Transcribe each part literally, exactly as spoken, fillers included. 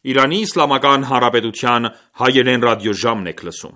Իրանի Իսլամական Հանրապետության հայերեն ռադիոժամն եք լսում։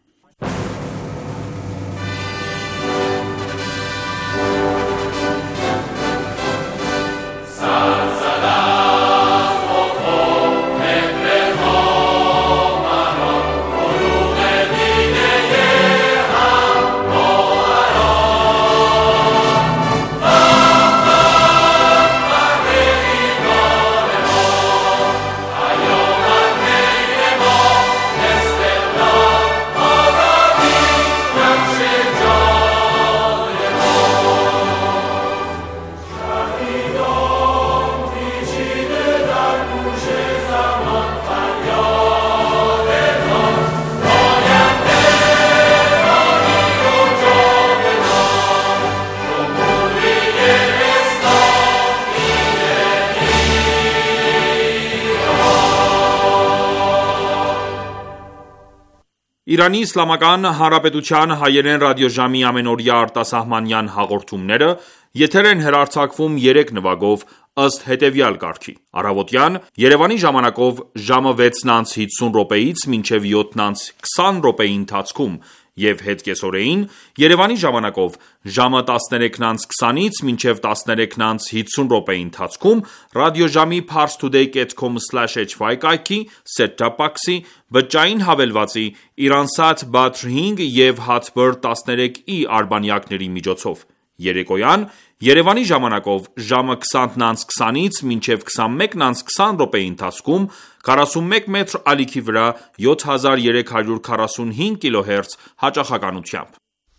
Իրանի Իսլամական Հանրապետության հայերեն ռադիոժամի ամենօրյա արտասահմանյան հաղորդումները եթեր են հեռարձակվում երեք նվագով ըստ հետևյալ կարգի. Առավոտյան Երևանի ժամանակով ժամը վեցն անց հիսուն րոպեից մինչև յոթն անց քսան րոպեի ընթացքում և հետկեսօրեին Երևանի ժամանակով ժամը տասներեքն անց քսանից մինչև տասներեքն անց հիսուն րոպեի ընթացքում ռադիոժամի parstoday dot com slash h y կայքի, set-top box-ի, բջջային հավելվածի, Iransat Badr հինգ և Hatbird տասներեք i արբանյակների միջոցով։ Երեկոյան Երևանի ժամանակով ժամը քսանն անց քսանից մինչև քսանմեկն անց քսան րոպեի ընթացքում քառասունմեկ մետր ալիքի վրա յոթ հազար երեք հարյուր քառասունհինգ կիլոհերց հաճախականությամբ։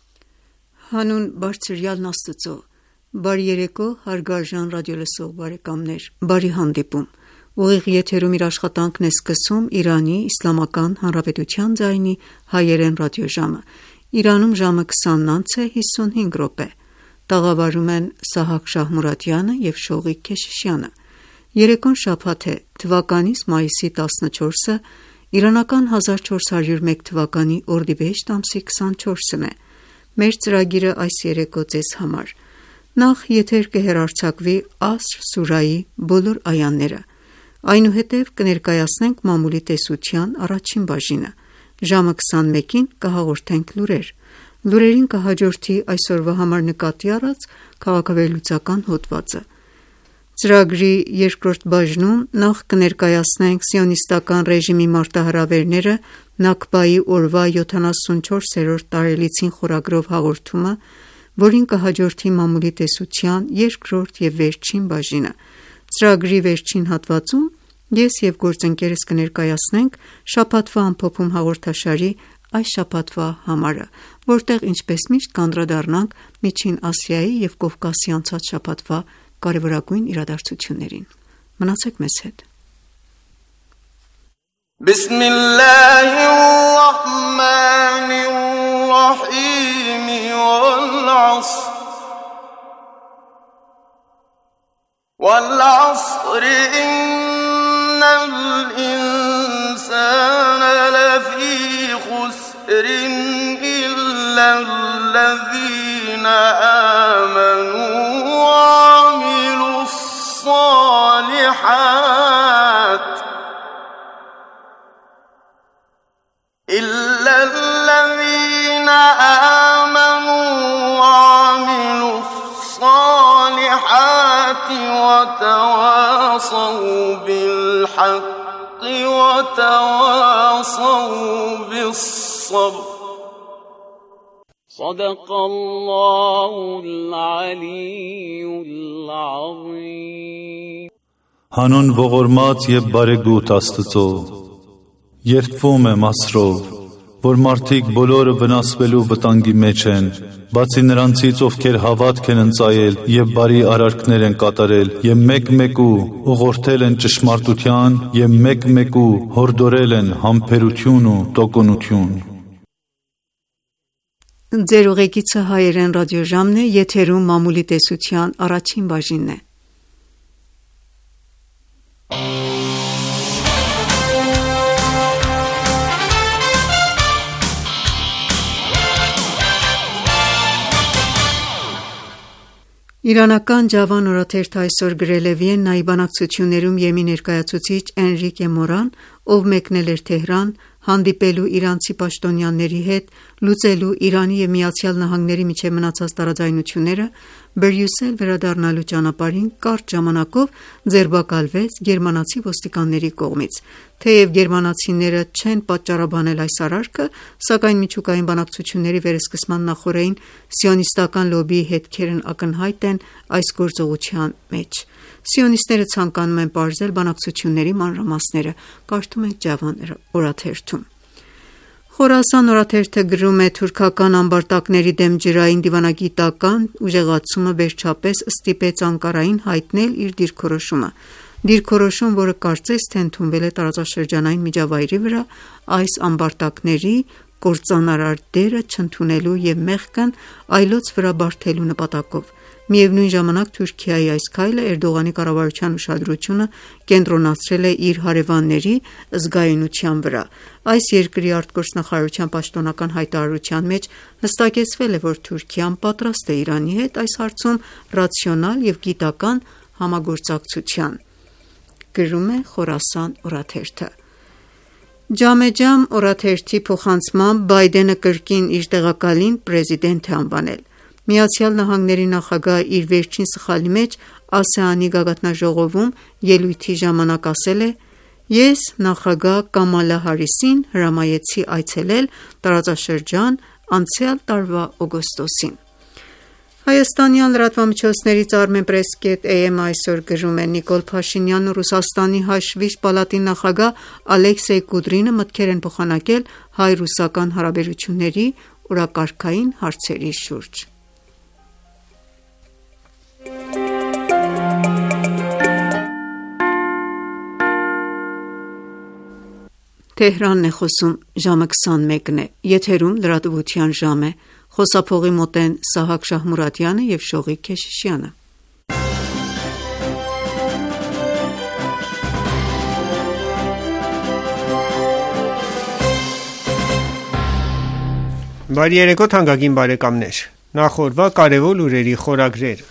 Հանուն Բարձրյալն Աստծո, բարի երեկո հարգարժան ռադիոլսող բարեկամներ, բարի հանդիպում։ Ուղիղ եթերում իր աշխատանքն է սկսում Իրանի Իսլամական Հանրապետության ձայնի հայերեն ռադիոժամը։ Իրանում ժամը քսանն անց է հիսունհինգ րոպե։ Տաղավարում են Սահակ Շահմուրադյանը և Շողիկ Քեշիշյանը։ Երեկոն շաբաթ է, թվականիս մայիսի տասնչորսը, իրանական հազար չորս հարյուր մեկ թվականի օրդիբեհեշտ ամսի քսանչորսն է։ Մեր ծրագիրը այս երեկո ձեզ համար։ Նախ եթեր կհեռարձակվի Ասր սուրայի բոլոր այաները։ Այնուհետև կներկայացնենք մամուլի տեսության առաջին բաժինը։ Ժամը քսանմեկին կհաղորդենք լուրեր։ Լուրերին կհաջորդի այսօրվա համար նկատի առած քաղաքավեհլուծական հոդվածը։ Ծրագրի երկրորդ բաժնում նախ կներկայացնենք սիոնիստական ռեժիմի մարտահրավերները Նաքբայի օրվա յոթանասունչորսերորդ տարելիցին խորագրով հաղորդումը, որին կհաջորդի մամուլի տեսության երկրորդ և վերջին բաժինը։ Ծրագրի վերջին հատվածում ես և գործընկերս կներկայացնենք շաբաթվա ամփոփում հաղորդաշարի այս շաբաթվա համարը, որտեղ ինչպես միշտ կանդրադառնանք Միջին Ասիայի և Կովկասի անցած շաբաթվա կարևորագույն իրադարձություններին։ Մնացեք մեզ հետ։ Բիսմիլլահիռռահմանիռռահիմ Վալ-ዐսր Innal insana lafī khusr illa alladhīna āmanū wa 'amilus ṣālihāt illa alladhīna āmanū wa 'amilus ṣālihāt wa tawāṣaw bil haqq wa tawāṣaw bis sabr صدق الله العلي العظيم Հանուն ողորմած և բարեգութ Աստծո, երդվում եմ Ասրով, որ մարդիկ բոլորը վնասվելու վտանգի մեջ են, բացի նրանցից, ովքեր հավատք են ընծայել և բարի արարքներ են կատարել, և մեկ-մեկու ուղղորդել են ճշմարտության, և մեկ-մեկու հորդորել են համբերություն ու տոկունություն։ Ձեր ուղեկիցը հայերեն ռադիոժամն է, եթերում մամուլի տեսության առաջին բաժինն է։ Իրանական Ջավան օրաթերթը այսօր գրել է Վիեննայի բանակցություններում Եմի ներկայացուցիչ Էնրիկե Մորան, ով մեկնել էր Թեհրան հանդիպելու իրանցի պաշտոնյաների հետ, լուծելու Իրանի և ԱՄՆ-ի միջև մնացած տարաձայնությունները, Բրյուսել վերադառնալու ճանապարհին կարճ ժամանակով ձերբակալվեց գերմանացի ոստիկանների կողմից։ Թեև գերմանացիները չեն պատճառաբանել այս արարքը, սակայն միջուկային բանակցությունների վերսկսման նախօրեին սիոնիստական լոբբիի հետքերն ակնհայտ են այս գործողության մեջ։ Սիոնիստները ցանկանում են պարզել բանակցությունների մանրամասները։ Կարդում ենք Ջավան օրաթերթում։ Խորասան օրաթերթը գրում է. թուրքական ամբարտակների դեմ ջրային դիվանագիտական ուժեղացումը վերջապես ստիպեց Անկարային հայտնել իր դիրքորոշումը։ Դիրքորոշում, որը կարծես թե ընդունվել է տարածաշրջանային միջավայրի վրա, այս ամբարտակների կործանարար դերը չընդունելու և մեղքն այլոց վրա բարդելու նպատակով։ Միևնույն ժամանակ Թուրքիայի այս քայլը Էրդողանի կառավարության ուշադրությունը կենտրոնացրել է իր հարևանների զգայունության վրա։ Այս երկրի արտգործնախարարության պաշտոնական հայտարարության մեջ հստակեցվել է, որ Թուրքիան պատրաստ է Իրանի հետ այս հարցում ռացիոնալ և գիտական համագործակցության։ Գրում է Խորասան օրաթերթը։ Ջամեջամ օրաթերթի փոխանցմամբ Բայդենը կրկին իր տեղակալին պրեզիդենտ է անվանել։ ԱՄՆ-ի նախագահը իր վերջին սխալի մեջ ԱՍԵԱՆ-ի գագաթնաժողովում ելույթի ժամանակ ասել է. «Ես նախագահ Կամալա Հարիսին հրամայեցի այցելել տարածաշրջան անցյալ տարվա օգոստոսին»։ Հայաստանյան լրատվամիջոցներից Armenpress կետ am այսօր գրում է. Նիկոլ Փաշինյանն ու Ռուսաստանի հաշվիչ պալատի նախագահ Ալեքսեյ Կուդրինը մտքեր են փոխանակել հայ-ռուսական հարաբերությունների օրակարգային հարցերի շուրջ։ Թեհրանն է խոսում, ժամը քսանմեկն է, եթերում լրատվության ժամ է, խոսափողի մոտ են Սահակ Շահմուրադյանը և Շողիկ Քեշիշյանը։ Բարի երեկո թանկագին բարեկամներ, նախորդվա կարևոր լուրերի խորագրերը։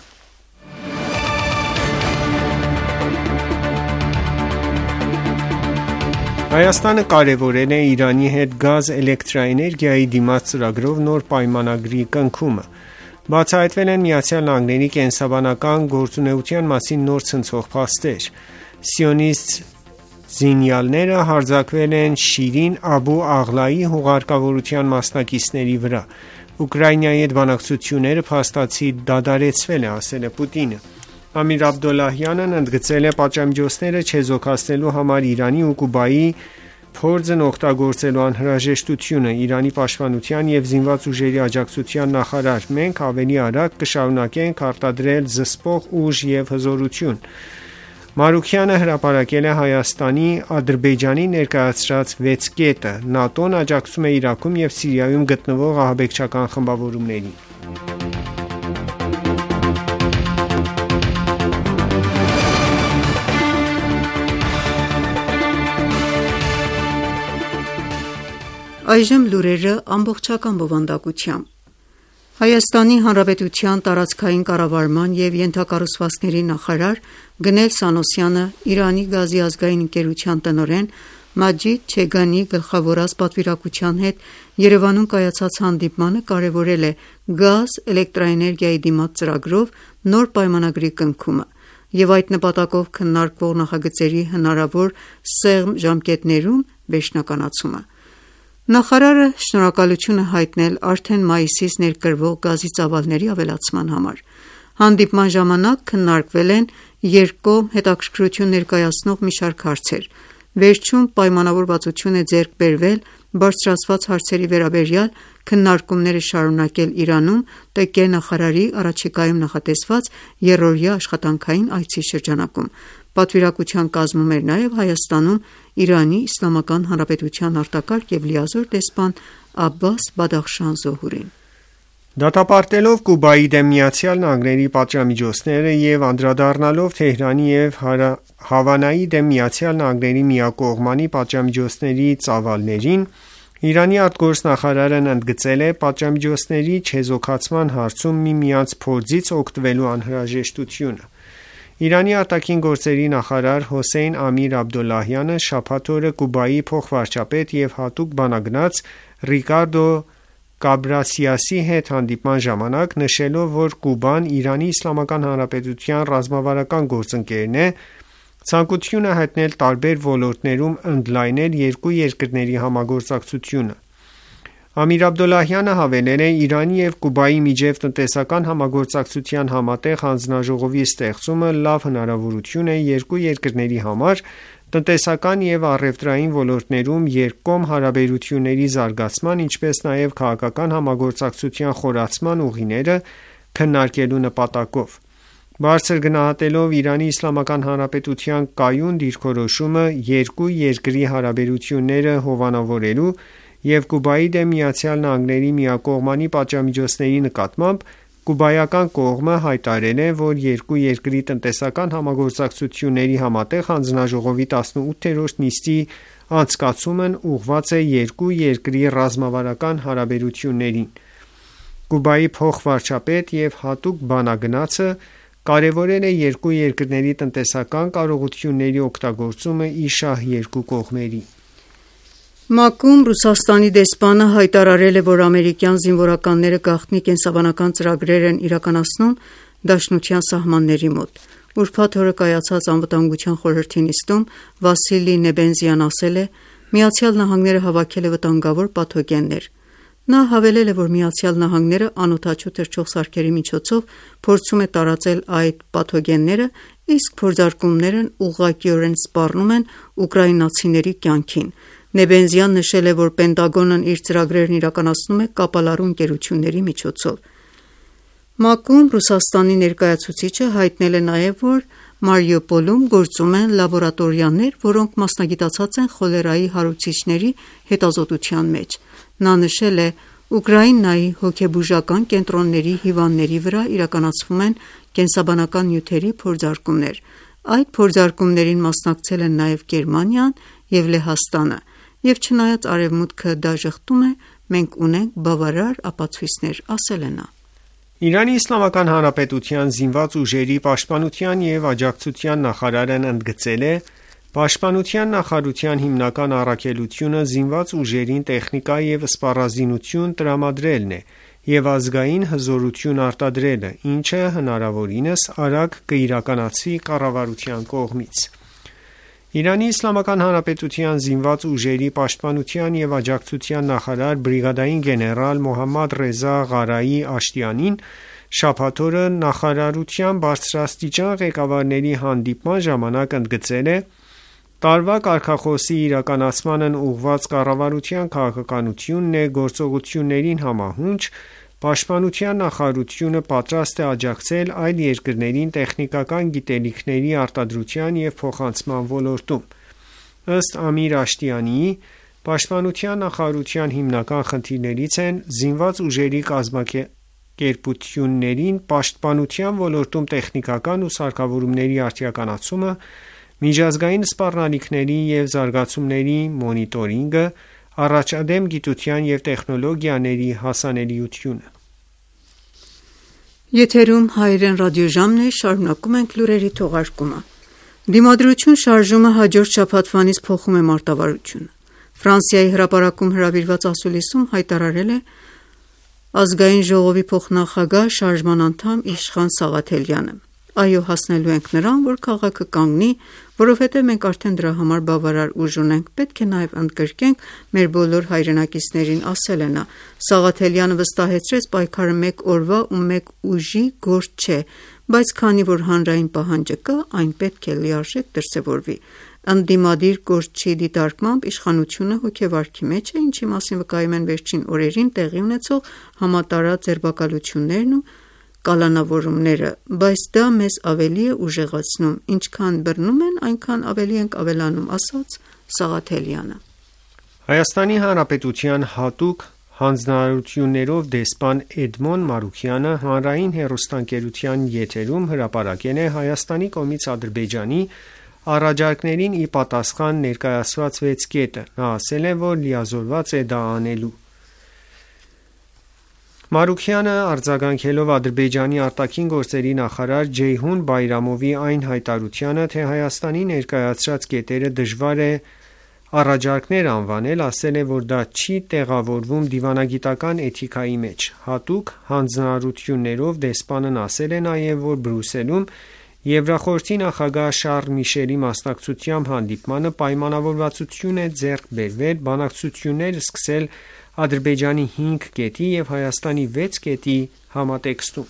Հայաստանը կարևորել է Իրանի հետ գազ էլեկտրաէներգիայի դիմաց ծրագրով նոր պայմանագրի կնքումը։ Բացահայտվել են ԱՄՆ-ի կենսաբանական գործունեության մասին նոր ցնցող փաստեր։ Սիոնիստ զինյալները հարձակվել են Շիրին Աբու Աղլայի հուղարկավորության մասնակիցների վրա։ Ուկրաինայի հետ բանակցությունները փաստացի դադարեցվել է, ասել է Պուտինը։ Ամիր Աբդոլլահյանն ընդգծել է պատժամիջոցները չեզոքացնելու համար Իրանի ու Կուբայի փորձն օգտագործելու անհրաժեշտությունը։ Իրանի պաշտպանության և զինված ուժերի աջակցության նախարար. «Մենք ավելի արագ կշարունակենք արտադրել զսպող ուժ և հզորություն»։ Մարուքյանը հրապարակել է Հայաստանի Ադրբեջանի ներկայացրած վեց կետը։ ՆԱՏՕ-ն աջակցում է Իրաքում և Սիրիայում գտնվող ահաբեկչական խմբավորումներին։ Այժմ լուրերը ամբողջական բովանդակությամբ։ Հայաստանի Հանրապետության տարածքային կառավարման և ենթակառուցվածքների նախարար Գնել Սանոսյանը Իրանի գազի ազգային ընկերության տնօրեն Մաջիդ Չեգանի գլխավորած պատվիրակության հետ Երևանում կայացած հանդիպմանը կարևորել է գազ էլեկտրաէներգիայի դիմաց ծրագրով նոր պայմանագրի կնքումը և այդ նպատակով քննարկվող նախագծերի հնարավոր սեղմ ժամկետներում վերջնականացումը։ Նախարարը շնորհակալություն է հայտնել արդեն մայիսից ներկրվող գազի ծավալների ավելացման համար։ Հանդիպման ժամանակ քննարկվել են երկկողմ հետաքրքրություն ներկայացնող մի շարք հարցեր։ Վերջում պայմանավորվածություն է ձեռք բերվել բարձրացված հարցերի վերաբերյալ քննարկումները շարունակել Իրանում ՏԿ նախարարի առաջիկայում նախատեսված եռօրյա աշխատանքային այցի շրջանակում։ Պատվիրակության կազմում էր նաև Հայաստանում Իրանի Իսլամական Հանրապետության արտակարգ և լիազոր դեսպան Աբբաս Բադախշան Զոհուրին։ Դատապարտելով Կուբայի դեմ ԱՄՆ-ի պատժամիջոցները և անդրադառնալով Թեհրանի և Հավանայի դեմ ԱՄՆ-ի միակողմանի պատժամիջոցների ծավալներին, Իրանի արտգործնախարարն ընդգծել է պատժամիջոցների չեզոքացման հարցում միմյանց փորձից օգտվելու անհրաժեշտությունը։ Իրանի արտաքին գործերի նախարար Հոսեյն Ամիր Աբդոլլահյանը շաբաթ օրը Կուբայի փոխվարչապետ և հատուկ բանագնաց Ռիկարդո Կաբրասիասի հետ հանդիպման ժամանակ նշելով, որ Կուբան Իրանի Իսլամական Հանրապետության ռազմավարական գործընկերն է, ցանկություն է հայտնել տարբեր ոլորտներում ընդլայնել երկու երկրների համագործակցությունը։ Ամիր Աբդոլլահյանը հավելել է Իրանի և Կուբայի միջև տնտեսական համագործակցության համատեղ հանձնաժողովի ստեղծումը լավ հնարավորություն է երկու երկրների համար տնտեսական և առևտրային ոլորտներում երկկողմ հարաբերությունների զարգացման, ինչպես նաև քաղաքական համագործակցության խորացման ուղիները քննարկելու նպատակով։ Բարձր գնահատելով Իրանի Իսլամական Հանրապետության կայուն դիրքորոշումը երկու երկրի հարաբերությունները հովանավորելու և Կուբայի դեմ ԱՄՆ-ի միակողմանի պատժամիջոցների նկատմամբ, կուբայական կողմը հայտարարել է, որ երկու երկրի տնտեսական համագործակցությունների համատեղ հանձնաժողովի տասնութերորդ նիստի անցկացումն ուղղված է երկու երկրի ռազմավարական հարաբերություններին։ Կուբայի փոխվարչապետ և հատուկ բանագնացը կարևորել է երկու երկրների տնտեսական կարողությունների օգտագործումը ի շահ երկու կողմերի։ ՄԱԿ-ում Ռուսաստանի դեսպանը հայտարարել է, որ ամերիկյան զինվորականները գաղտնի կենսաբանական ծրագրեր են իրականացնում Դաշնության սահմանների մոտ։ Ուրբաթ օրը կայացած Անվտանգության խորհրդի նիստում Վասիլի Նեբենզյան ասել է. «ԱՄՆ-ը հավաքել է վտանգավոր պաթոգեններ»։ Նա հավելել է, որ ԱՄՆ-ը անօդաչու թռչող սարքերի միջոցով փորձում է տարածել այդ պաթոգենները, իսկ փորձարկումներն ուղղակիորեն սպառնում են ուկրաինացիների կյանքին։ Նեբենզյան նշել է, որ Պենտագոնն իր ծրագրերն իրականացնում է կապալառու ընկերությունների միջոցով։ ՄԱԿ-ում Ռուսաստանի ներկայացուցիչը հայտնել է նաև, որ Մարիուպոլում գործում են լաբորատորիաներ, որոնք մասնագիտացած են խոլերայի հարուցիչների հետազոտության մեջ։ Նա նշել է. «Ուկրաինայի հոգեբուժական կենտրոնների հիվանդների վրա իրականացվում են կենսաբանական նյութերի փորձարկումներ։ Այդ փորձարկումներին մասնակցել են նաև Գերմանիան և Լեհաստանը, և չնայած Արևմուտքը դա ժխտում է, մենք ունենք բավարար ապացույցներ», ասել է նա։ Իրանի Իսլամական Հանրապետության զինված ուժերի պաշտպանության և աջակցության նախարարն ընդգծել է. «Պաշտպանության նախարարության հիմնական առաքելությունը զինված ուժերին տեխնիկա և սպառազինություն տրամադրելն է և ազգային հզորություն արտադրելը, ինչը հնարավորինս արագ կիրականացվի կառավարության կողմից»։ Իրանի Իսլամական Հանրապետության զինված ուժերի պաշտպանության և աջակցության նախարար բրիգադային գեներալ Մոհամմադ Ռեզա Ղարայի Աշտիանին շաբաթ օրը նախարարության բարձրաստիճան ղեկավարների հանդիպման ժամանակ ընդգծել է. «Տարվա կարգախոսի իրականացմանն ուղղված կառավարության քաղաքականությունն է գործողություններին համահունչ, Պաշտպանության նախարարությունը պատրաստ է աջակցել այլ երկրներին տեխնիկական գիտելիքների արտադրության և փոխանցման ոլորտում»։ Ըստ Ամիր Աշտիանիի, Պաշտպանության նախարարության հիմնական խնդիրներից են զինված ուժերի կազմակերպություններին պաշտպանության ոլորտում տեխնիկական ու սարքավորումների արդիականացումը, միջազգային սպառնալիքների և զարգացումների մոնիտորինգը, առաջադեմ գիտության և տեխնոլոգիաների հասանելիությունը։ Դիմադրություն շարժումը հաջորդ շաբաթվանից փոխում է մարտավարությունը։ Ֆրանսիայի հրապարակում հրավիրված ասուլիսում հայտարարել է Ազգային ժողովի փոխնախագահ, շարժման անդամ Իշխան Սաղաթելյանը. «Այո, հասնելու ենք նրան, որ քաղաքը կանգնի, որովհետև մենք արդեն դրա համար բավարար ուժ ունենք, պետք է նաև ընդգրկենք մեր բոլոր հայրենակիցներին», ասել է նա։ Սաղաթելյանը վստահեցրեց պայքարը մեկ օրվա ու մեկ ուժի գործ չէ, բայց քանի որ հանրային պահանջը կա, այն պետք է լիարժեք դրսևորվի։ Ընդդիմադիր կորչի դիտարկմամբ իշխանությունը հոգեվարքի մեջ է, ինչի մասին վկայում են վերջին օրերին տեղի ունեցող համատարած ձերբակալություններն ու կալանավորումները, բայց դա մեզ ավելի է ուժեղացնում, ինչքան բռնում են, այնքան ավելի ենք ավելանում, ասաց Սաղաթելյանը։ Հայաստանի Հանրապետության հատուկ հանձնարարություններով դեսպան Էդմոն Մարուքյանը հանրային հեռուստաընկերության եթերում հրապարակել է Հայաստանի կողմից Ադրբեջանի Առաջարկներին ի պատասխան ներկայացված վեց կետը։ Նա ասել է, որ լիազորված է դա անելու։ Մարուքյանը արձագանքելով Ադրբեջանի արտաքին գործերի նախարար Ջեյհուն Բայրամովի այն հայտարարությանը, թե Հայաստանի ներկայացրած կետերը դժվար է առաջարկներ անվանել, ասել է, որ դա չի տեղավորվում դիվանագիտական էթիկայի մեջ։ Հատուկ հանձնարարություններով դեսպանն ասել է նաև, որ Բրյուսելում Եվրախորհրդի նախագահ Շարլ Միշելի մասնակցությամբ հանդիպմանը պայմանավորվածություն է ձեռք բերվել բանակցություններ սկսել Ադրբեջանի հինգ կետի և Հայաստանի վեց կետի համատեքստում։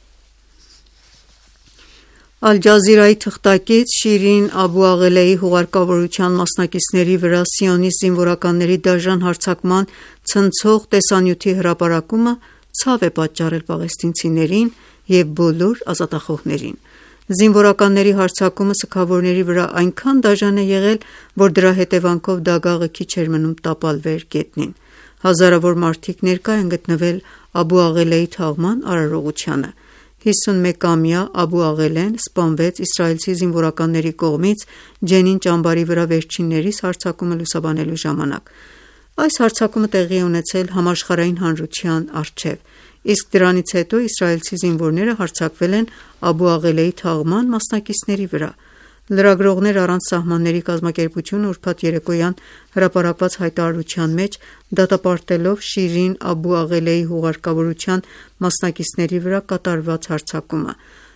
Ալ-Ջազիրայի թղթակից Շիրին Աբու Աղելեի հուղարկավորության մասնակիցների վրա սիոնիստ զինվորականների դաժան հարձակման ցնցող տեսանյութի հրապարակումը ցավ է պատճառել պաղեստինցիներին և բոլոր ազատախոհներին։ Զինվորականների հարձակումը սգավորների վրա այնքան դաժան է եղել, որ դրա հետևանքով դագաղը քիչ էր մնում տապալվեր գետնին։ Հազարավոր մարդիկ ներկա են գտնվել Աբու Աղելեի թաղման արարողությանը։ հիսունմեկամյա Աբու Աղելեն սպանվեց իսրայելցի զինվորականների կողմից Ջենին ճամբարի վրա վերջիններիս հարձակումը լուսաբանելու ժամանակ։ Այս հարձակումը տեղի է ունեցել համաշխարհային հանրության առջև, իսկ դրանից հետո իսրայելցի զինվորները հարձակվել են Աբու Աղելեի թաղման մասնակիցների վրա։ Լրագրողներ առանց սահմանների կազմակերպությունը ուրբաթ երեկոյան հրապարակված հայտարարության մեջ դատապարտելով Շիրին Աբու Աղելեի հուղարկավորության մասնակիցների վրա կատարված հարձակումը,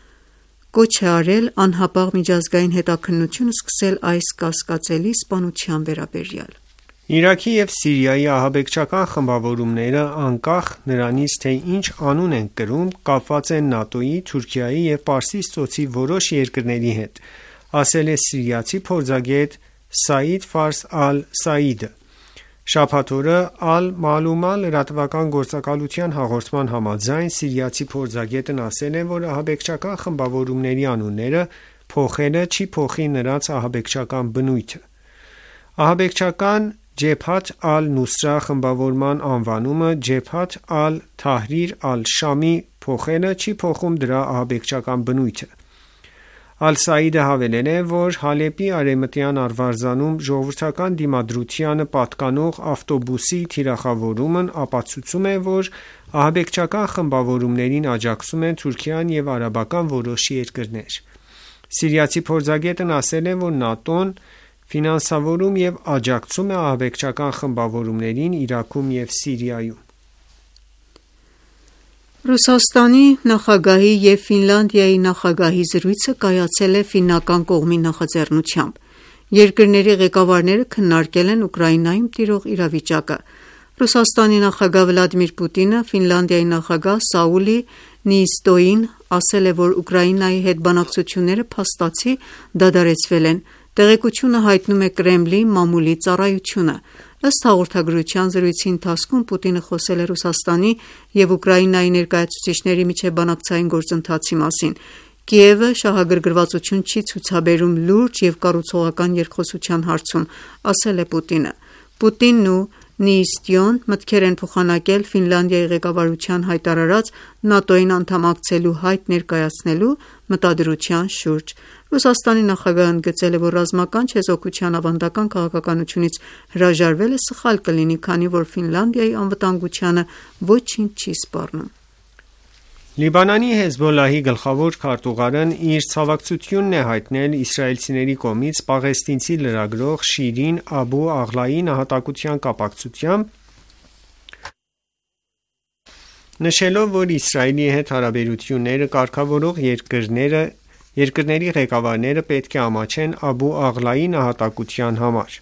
կոչ է արել անհապաղ միջազգային հետաքննություն սկսել այս կասկածելի սպանության վերաբերյալ։ Իրաքի և Սիրիայի ահաբեկչական խմբավորումները, անկախ նրանից, թե ինչ անուն են կրում, կապված են ՆԱՏՕ-ի, Թուրքիայի և Պարսից ծոցի որոշ երկրների հետ, ասել է սիրիացի փորձագետ Սաիդ Ֆարս Ալ-Սաիդը։ Շաբաթ օրը Ալ-Մալումա լրատվական գործակալության հաղորդման համաձայն սիրիացի փորձագետն ասել է, որ ահաբեկչական խմբավորումների անունները փոխելը չի փոխի նրանց ահաբեկչական բնույթը։ Ահաբեկչական Ջեբհաթ Ալ-Նուսրա խմբավորման անվանումը Ջեբհաթ Ալ-Թահրիր Ալ-Շամի փոխելը չի փոխում դրա ահաբեկչական բնույթը։ Ալ-Սաիդը հավելել է, որ Հալեպի արևմտյան արվարձանում ժողովրդական դիմադրությանը պատկանող ավտոբուսի թիրախավորումն ապացուցում է, որ ահաբեկչական խմբավորումներին աջակցում են Թուրքիան և արաբական որոշ երկրներ։ Սիրիացի փորձագետն ասել է, որ ՆԱՏՕ-ն ֆինանսավորում և աջակցում է ահաբեկչական խմբավորումներին Իրաքում և Սիրիայում։ Ռուսաստանի նախագահի և Ֆինլանդիայի նախագահի զրույցը կայացել է ֆիննական կողմի նախաձեռնությամբ։ Երկրների ղեկավարները քննարկել են Ուկրաինայում տիրող իրավիճակը։ Ռուսաստանի նախագահ Վլադիմիր Պուտինը Ֆինլանդիայի նախագահ Սաուլի Նիիստոյին ասել է, որ Ուկրաինայի հետ բանակցությունները փաստացի դադարեցվել են։ Տեղեկությունը հայտնում է Կրեմլի մամուլի ծառայությունը։ Ըստ հաղորդագրության, զրույցի ընթացքում Պուտինը խոսել է Ռուսաստանի և Ուկրաինայի ներկայացուցիչների միջև բանակցային գործընթացի մասին։ Կիևը շահագրգռվածություն չի ցուցաբերում լուրջ և կառուցողական երկխոսության հարցում, ասել է Պուտինը։ Պուտինն ու Նիիստոյն մտքեր են փոխանակել Ֆինլանդիայի ղեկավարության հայտարարած ՆԱՏՕ-ին անդամակցելու հայտ ներկայացնելու մտադրության շուրջ։ Ռուսաստանի նախագահը ընդգծել է, որ ռազմական չեզոքության ավանդական քաղաքականությունից հրաժարվելը սխալ կլինի, քանի որ Ֆինլանդիայի անվտանգությանը ոչինչ չի սպառնում։ Լիբանանի Հեզբոլլահի գլխավոր քարտուղարն իր ցավակցությունն է հայտնել իսրայելցիների կողմից պաղեստինցի լրագրող Շիրին Աբու Աղլայի նահատակության կապակցությամբ, նշելով, որ Իսրայելի հետ հարաբերությունները կարգավորող երկրները երկրների ղեկավարները պետք է ամաչեն Աբու Աղլայի նահատակության համար։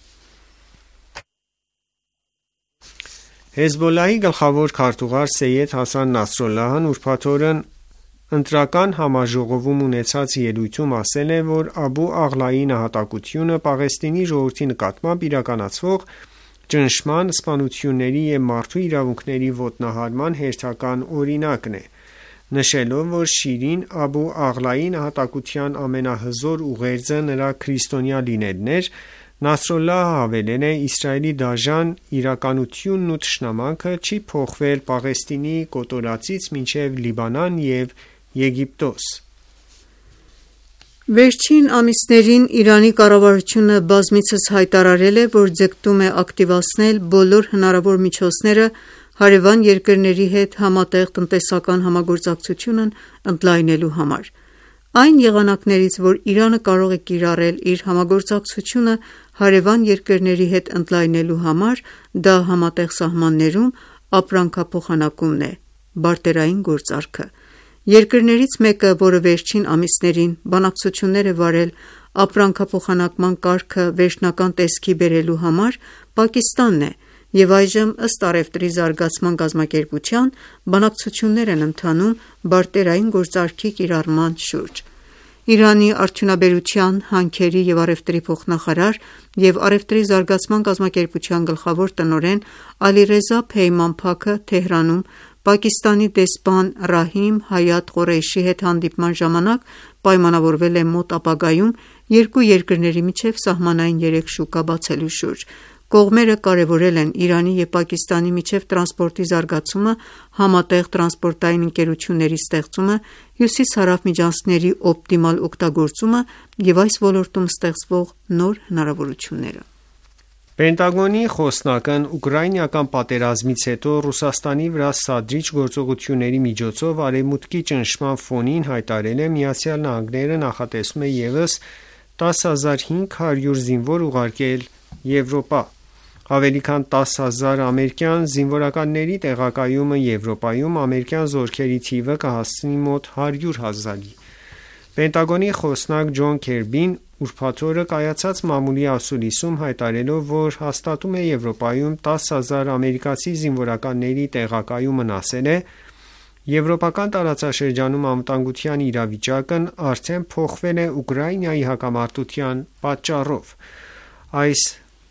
Հեզբոլլահի գլխավոր քարտուղար Սեյեդ Հասան Նասրալլահն ուրբաթ օրը ընտրական համաժողովում ունեցած ելույթում ասել է, որ Աբու Աղլայի նահատակությունը Պաղեստինի ժողովրդի նկատմամբ իրականացվող ճնշման, սպանությունների և մարդու իրավունքների ոտնահարման հերթական օրինակն է, նշելով, որ Շիրին Աբու Աղլայի նահատակության ամենահզոր ուղերձը նրա քրիստոնյա լինելն էր, Նասրալլահը հավելել է. Իսրայելի դաժան իրականությունն ու թշնամանքը չի փոխվել Պաղեստինի կոտորածից մինչև Լիբանան և Եգիպտոս։ Վերջին ամիսներին Իրանի կառավարությունը բազմիցս հայտարարել է, որ ձգտում է ակտիվացնել բոլոր հնարավոր միջոցները հարևան երկրների հետ համատեղ տնտեսական համագործակցությունն ընդլայնելու համար։ Այն եղանակներից, որ Իրանը կարող է կիրառել իր համագործակցությունը հարևան երկրների հետ ընդլայնելու համար, դա համատեղ սահմաններում ապրանքափոխանակումն է, բարտերային գործարքը։ Երկրներից մեկը, որը վերջին ամիսներին բանակցություններ է վարել ապրանքափոխանակման կարգը վերջնական տեսքի բերելու համար, Պակիստանն է, և այժմ ըստ առևտրի զարգացման կազմակերպության բանակցություններ են ընթանում բարտերային գործարքի կիրառման շուրջ։ Իրանի արդյունաբերության, հանքերի և առևտրի փոխնախարար և առևտրի զարգացման կազմակերպության գլխավոր տնօրեն Ալիռեզա Փեյմանփաքը Թեհրանում Պակիստանի դեսպան Ռահիմ Հայաթ Ղորեյշի հետ հանդիպման ժամանակ պայմանավորվել է մոտ ապագայում երկու երկրների միջև սահմանային երեք շուկա բացելու շուրջ։ Կողմերը կարևորել են Իրանի և Պակիստանի միջև տրանսպորտի զարգացումը, համատեղ տրանսպորտային ընկերությունների ստեղծումը, հյուսիս-հարավ միջանցքների օպտիմալ օգտագործումը և այս ոլորտում ստեղծվող նոր հնարավորությունները։ Պենտագոնի խոսնակն ուկրաինական պատերազմից հետո Ռուսաստանի վրա սադրիչ գործողությունների միջոցով Արևմուտքի ճնշման ֆոնին հայտարարել է ԱՄՆ-ը նախատեսում է ևս տասը հազար հինգ հարյուր զինվոր ուղարկել Եվրոպա։ Ավելի քան տասը հազար ամերիկյան զինվորականների տեղակայումը Եվրոպայում ամերիկյան զորքերի թիվը կհասցնի մոտ հարյուր հազարի։ Պենտագոնի խոսնակ Ջոն Քերբին ուրբաթ օրը կայացած մամուլի ասուլիսում հայտարարելով, որ հաստատում է Եվրոպայում տասը հազար ամերիկացի զինվորականների տեղակայումն, ասել է. Եվրոպական տարածաշրջանում անվտանգության իրավիճակն արդեն փոխվել է Ուկրաինայի հակամարտության պատճառով։ Այս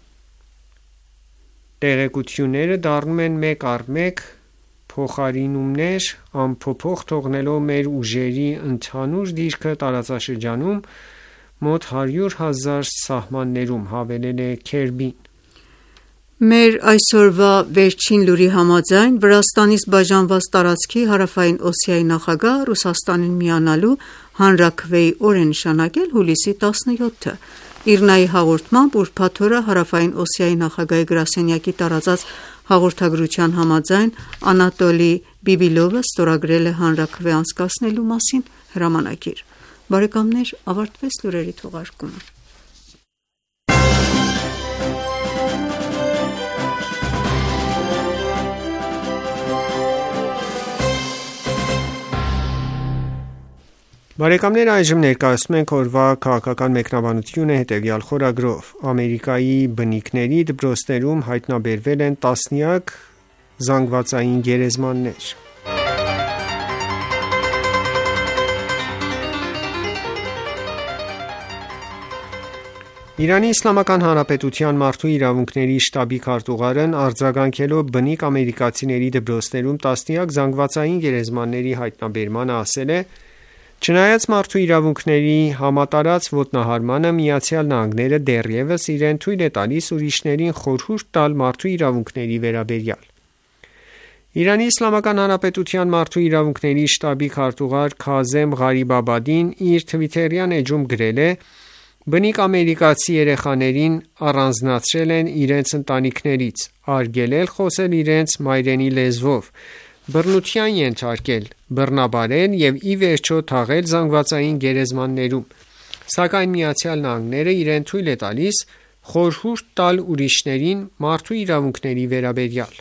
տեղեկությունները դառնում են մեկ առ մեկ փոխարինումներ, անփոփոխ թողնելով մեր ուժերի ընդհանուր դիրքը տարածաշրջանում մոտ հարյուր հազար սահմաններում, հավելել է Քերբին։ Մեր այսօրվա վերջին լուրի համաձայն Վրաստանից բաժանված տարածքի Հարավային Օսիայի նախագահ Ռուսաստանին միանալու հանրաքվեի օր է նշանակել հուլիսի տասնյոթը։ ԻՌՆԱ-ի հաղորդմամբ ուրբաթ օրը Հարավային Օսիայի նախագահի գրասենյակի տարածած հաղորդագրության համաձայն Անատոլի Բիբիլովը ստորագրել է հանրաքվե անցկացնելու մասին հրամանագիր։ Բարեկամներ, ավարտվեց լուրերի թողարկումը։ Բարեկամներ, այժմ ներկայացնում ենք օրվա քաղաքական մեկնաբանությունը հետևյալ խորագրով։ Ամերիկայի բնիկների դպրոցներում հայտնաբերվել են տասնյակ զանգվածային գերեզմաններ։ Իրանի Իսլամական Հանրապետության մարդու իրավունքների շտաբի քարտուղարն արձագանքելով բնիկ ամերիկացիների դպրոցներում տասնյակ զանգվածային գերեզմանների հայտնաբերմանը ասել է. Չնայած մարդու իրավունքների համատարած ոտնահարմանը, Միացյալ Նահանգները դեռևս իրեն թույլ է տալիս ուրիշներին խորհուրդ տալ մարդու իրավունքների վերաբերյալ։ Իրանի Իսլամական Հանրապետության մարդու իրավունքների շտաբի քարտուղար Քազեմ Ղարիբաբադին իր թվիթերյան էջում գրել է. Բնիկ ամերիկացի երեխաներին առանձնացրել են իրենց ընտանիքներից, արգելել խոսել իրենց մայրենի լեզվով, բռնության ենթարկել, բռնաբարել և ի վերջո թաղել զանգվածային գերեզմաններում, սակայն Միացյալ Նահանգները իրեն թույլ է տալիս խորհուրդ տալ ուրիշներին մարդու իրավունքների վերաբերյալ։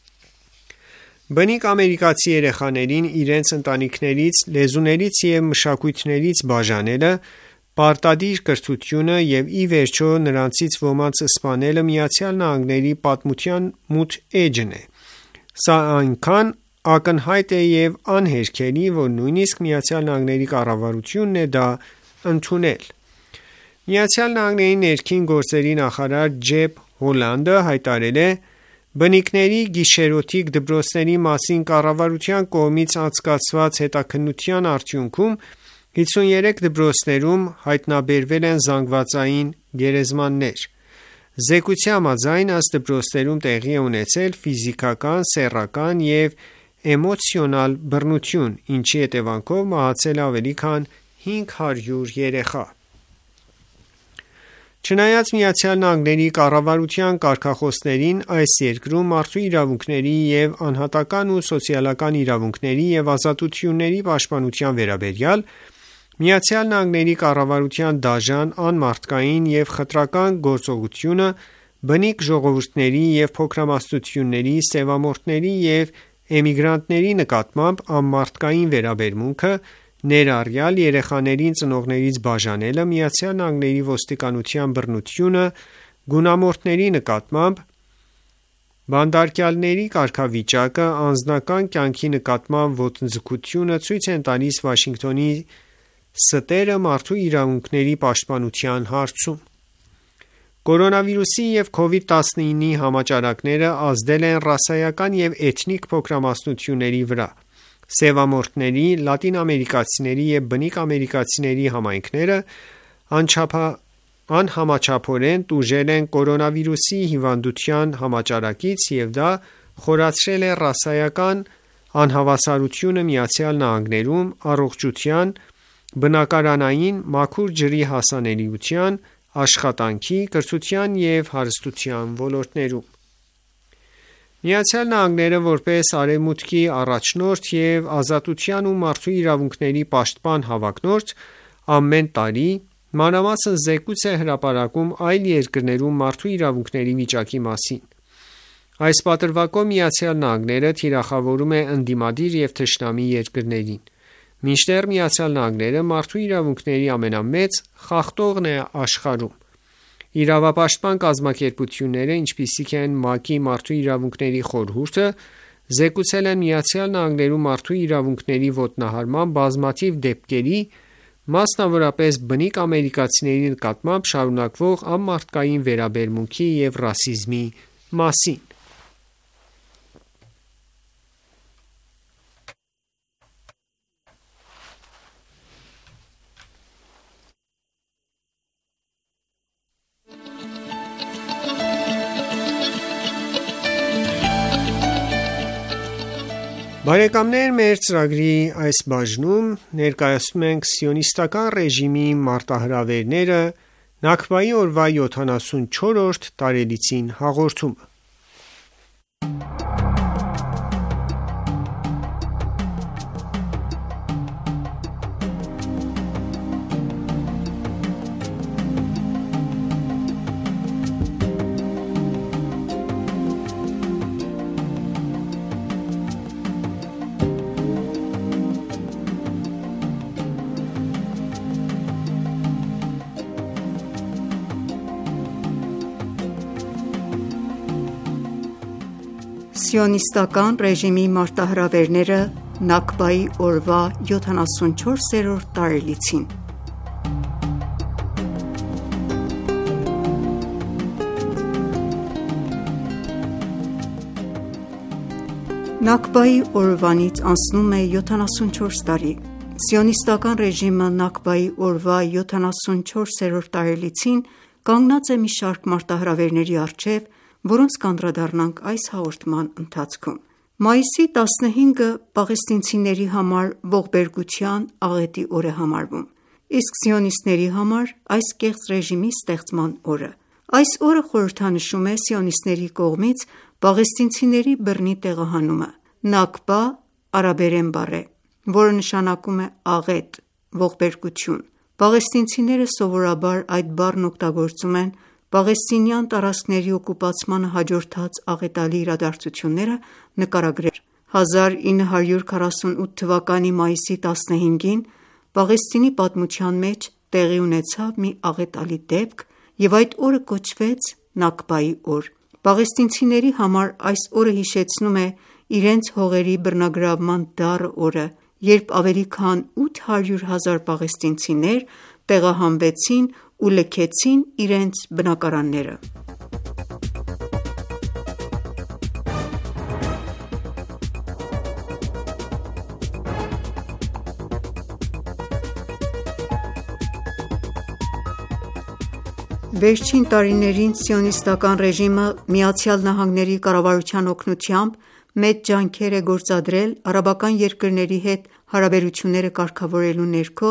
Բնիկ ամերիկացի երեխաներին իրենց ընտանիքներից, լեզուներից և մշակույթներից բաժանելը, պարտադիր կրթությունը և ի վերջո նրանցից ոմանց սպանելը Միացյալ Նահանգների պատմության մութ էջն է։ Սա այնքան ակնհայտ է և անհերքելի, որ նույնիսկ Միացյալ Նահանգների կառավարությունն է դա ընդունել։ Միացյալ Նահանգների ներքին գործերի նախարար Ջեբ Հոլանդը հայտարարել է. Բնիկների գիշերօթիկ դպրոցների մասին կառավարության կողմից անցկացված հետաքննության արդյունքում հիսուներեք դպրոցներում հայտնաբերվել են զանգվածային գերեզմաններ։ Զեկույցի համաձայն ըստ դպրոցներում տեղի է ունեցել ֆիզիկական, սեռական և էմոցիոնալ բռնություն, ինչի հետևանքով մահացել ավելի քան հինգ հարյուր երեխա։ Չնայած Միացյալ Նահանգների կառավարության կարգախոսներին, այս երկրում մարդու իրավունքների և անհատական ու սոցիալական իրավունքների և ազատությունների պաշտպանության վերաբերյալ Միացյալ Նահանգների կառավարության դաժան, անմարդկային և խտրական գործողությունը բնիկ ժողովուրդների և փոքրամասնությունների, սևամորթների և էմիգրանտների նկատմամբ անմարդկային վերաբերմունքը, ներառյալ երեխաներին ծնողներից բաժանելը, Միացյալ Նահանգների ոստիկանության բռնությունը գունամորթների նկատմամբ, բանտարկյալների կարգավիճակը, անձնական կյանքի նկատմամբ ոտնձգությունը ցույց են տալիս Վաշինգտոնի ստերը մարդու իրավունքների պաշտպանության հարցում։ Կորոնավիրուսի և քովիդ տասնինի համաճարակները ազդել են ռասայական և էթնիկ փոքրամասնությունների վրա։ Սևամորթների, լատինամերիկացիների և բնիկ ամերիկացիների համայնքները անհամաչափորեն տուժել են կորոնավիրուսի հիվանդության համաճարակից և դա խորացրել է ռասայական անհավասարությունը Միացյալ Նահանգներում առողջության, բնակարանային, մաքուր ջրի հասանելիության, աշխատանքի, կրթության և հարստության ոլորտներում։ Միացյալ Նահանգները, որպես Արևմուտքի առաջնորդ և ազատության ու մարդու իրավունքների պաշտպան հավակնորդ, ամեն տարի մանրամասն զեկույց է հրապարակում այլ երկրներում մարդու իրավունքների վիճակի մասին։ Այս պատրվակով Միացյալ Նահանգները թիրախավորում է ընդդիմադիր և թշնամի երկրներին, մինչդեռ Միացյալ Նահանգները մարդու իրավունքների ամենամեծ խախտողն է աշխարհում։ Իրավապաշտպան կազմակերպությունները, ինչպիսիք են ՄԱԿ-ի Մարդու իրավունքների խորհուրդը, զեկուցել են Միացյալ Նահանգներում մարդու իրավունքների ոտնահարման բազմաթիվ դեպքերի, մասնավորապես բնիկ ամերիկացիների նկատմամբ շարունակվող անմարդկային վերաբերմունքի և ռասիզմի մասին։ Բարեկամներ, մեր ծրագրի այս բաժնում ներկայացնում ենք սիոնիստական ռեժիմի մարտահրավերները Նաքբայի օրվա յոթանասունչորրորդ տարելիցին հաղորդումը։ Սիոնիստական ռեժիմի մարտահրավերները Նաքբայի օրվա յոթանասունչորսերորդ տարելիցին։ Նաքբայի օրվանից անցնում է յոթանասունչորս տարի։ Սիոնիստական ռեժիմը Նաքբայի օրվա յոթանասունչորսերորդ տարելիցին կանգնած է մի շարք մարտահրավերների առջև, որոնց կանդրադառնանք այս հաղորդման ընթացքում։ Մայիսի տասնհինգը պաղեստինցիների համար ողբերգության, աղետի օր է համարվում, իսկ սիոնիստների համար այս կեղծ ռեժիմի ստեղծման օրը։ Այս օրը խորհրդանշում է սիոնիստների կողմից պաղեստինցիների բռնի տեղահանումը։ Նաքբա արաբերեն բառ է, որը նշանակում է աղետ, ողբերգություն։ Պաղեստինցիները սովորաբար այդ բառն օգտագործում են պաղեստինյան տարածքների օկուպացմանը հաջորդած աղետալի իրադարձությունները նկարագրել։ հազար ինը հարյուր քառասունութ թվականի մայիսի տասնհինգին Պաղեստինի պատմության մեջ տեղի ունեցավ մի աղետալի դեպք և այդ օրը կոչվեց Նաքբայի օր։ Պաղեստինցիների համար այս օրը հիշեցնում է իրենց հողերի բռնագրավման դառը օրը, երբ ավելի քան ութ հարյուր հազար պաղեստինցիներ տեղահանվեցին ու լքեցին իրենց բնակարանները։ Վերջին տարիներին սիոնիստական ռեժիմը Միացյալ Նահանգների կառավարության օգնությամբ մեծ ջանքեր է գործադրել արաբական երկրների հետ հարաբերությունները կարգավորելու ներքո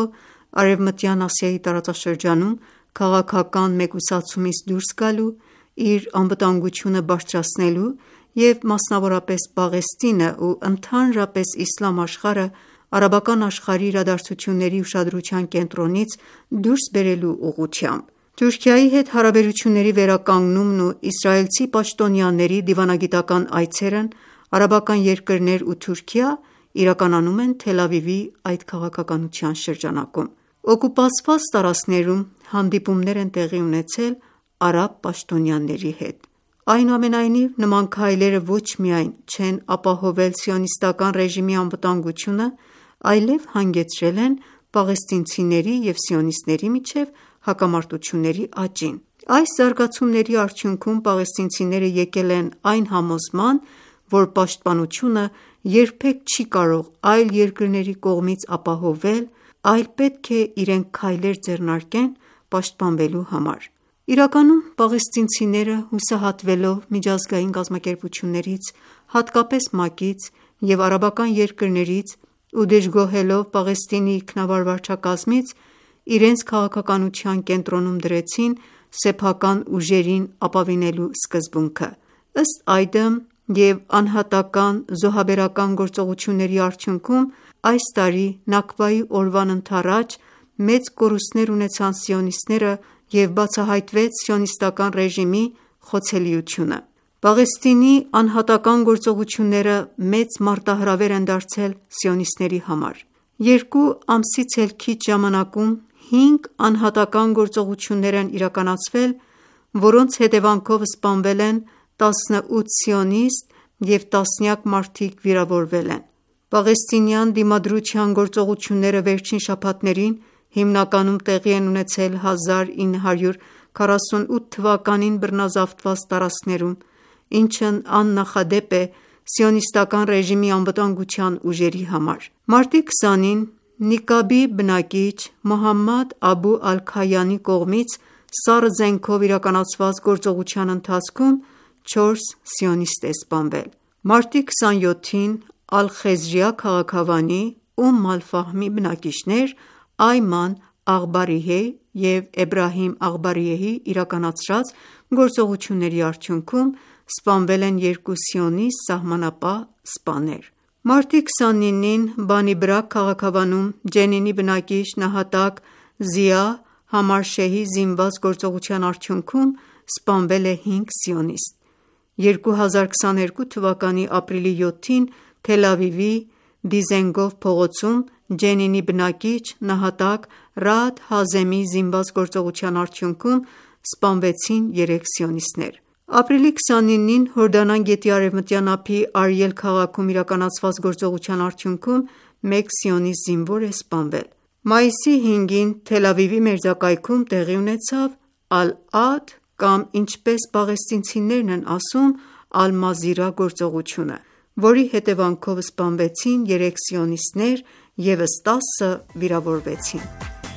Արևմտյան Ասիայի տարածաշրջանում քաղաքական մեկուսացումից դուրս գալու, իր անվտանգությունը բարձրացնելու և մասնավորապես Պաղեստինը ու ընդհանրապես իսլամ աշխարհը արաբական աշխարհի իրադարձությունների ուշադրության կենտրոնից դուրս բերելու ուղղությամբ։ Թուրքիայի հետ հարաբերությունների վերականգնումն ու իսրայելցի պաշտոնյաների դիվանագիտական այցերն արաբական երկրներ ու Թուրքիա իրականանում են Թել Ավիվի այդ քաղաքականության շրջանակում։ Օկուպացված տարածքներում հանդիպումներ են տեղի ունեցել արաբ պաշտոնյաների հետ։ Այնուամենայնիվ, նման քայլերը ոչ միայն չեն ապահովել սիոնիստական ռեժիմի անվտանգությունը, այլև հանգեցրել են պաղեստինցիների և սիոնիստների միջև հակամարտությունների աճին։ Այս զարգացումների արդյունքում պաղեստինցիները եկել են այն համոզման, որ պաշտպանությունը երբեք չի կարող այլ երկրների կողմից ապահովվել, այլ պետք է իրենք քայլեր ձեռնարկեն պաշտպանվելու համար։ Իրականում պաղեստինցիները հուսահատվելով միջազգային կազմակերպություններից, հատկապես ՄԱԿ-ից և արաբական երկրներից ու դժգոհելով Պաղեստինի ինքնավար վարչակազմից, իրենց քաղաքականության կենտրոնում դրեցին սեփական ուժերին ապավինելու սկզբունքը։ Ըստ այդմ և անհատական զոհաբերական գործողությունների արդյունքում այս տարի Նաքբայի օրվան ընդառաջ մեծ կորուստներ ունեցան սիոնիստները և բացահայտվեց սիոնիստական ռեժիմի խոցելիությունը։ Պաղեստինի անհատական գործողությունները մեծ մարտահրավեր են դարձել սիոնիստների համար։ Երկու ամսից էլ քիչ ժամանակում հինգ անհատական գործողություններ են իրականացվել, որոնց հետևանքով սպանվել են տասնութ սիոնիստ և տասնյակ մարդիկ վիրավորվել են։ Պաղեստինյան դիմադրության գործողությունները վերջին շաբաթներին հիմնականում տեղի են ունեցել հազար ինը հարյուր քառասունութ թվականին բռնազավթված տարածքներում, ինչն աննախադեպ է սիոնիստական ռեժիմի անվտանգության ուժերի համար։ Մարտի քսանին Նիկաբի բնակիչ Մոհամմադ Աբու Ալ-Քայանի կողմից սառը զենքով իրականացված գործողության ընթացքում չորս սիոնիստ է սպանվել։ Մարտի քսանյոթին Ալ-Խեզրիա քաղաքավանի Ում Ալ-Ֆահմի բնակիչներ Այման Աղբարիեհ և Էբրահիմ Աղբարիեհի իրականացրած գործողությունների արդյունքում սպանվել են երկու սիոնիստ սահմանապահ սպաներ։ Մարտի քսանինին Բանի Բրակ քաղաքավանում Ջենինի բնակիչ նահատակ Զիա Համարշեհի զինված գործողության արդյունքում սպանվել է հինգ սիոնիստ։ երկու հազար քսաներկու թվականի ապրիլի յոթին Թել Ավիվի Դիզենգոֆ փողոցում Ջենինի բնակիչ նահատակ Ռաադ Հազեմի զինված գործողության արդյունքում սպանվեցին երեք սիոնիստներ։ Ապրիլի քսանինին Հորդանան գետի արևմտյան ափի Արիել քաղաքում իրականացված գործողության արդյունքում մեկ սիոնիստ զինվոր է սպանվել։ Մայիսի հինգին Թել Ավիվի մերձակայքում տեղի ունեցավ Ալ-Ադ կամ ինչպես պաղեստինցիներն են ասում Ալ-Մազիրա գործողությունը, որի հետևանքով սպանվեցին երեք սիոնիստներ, ևս տասը վիրավորվեցին։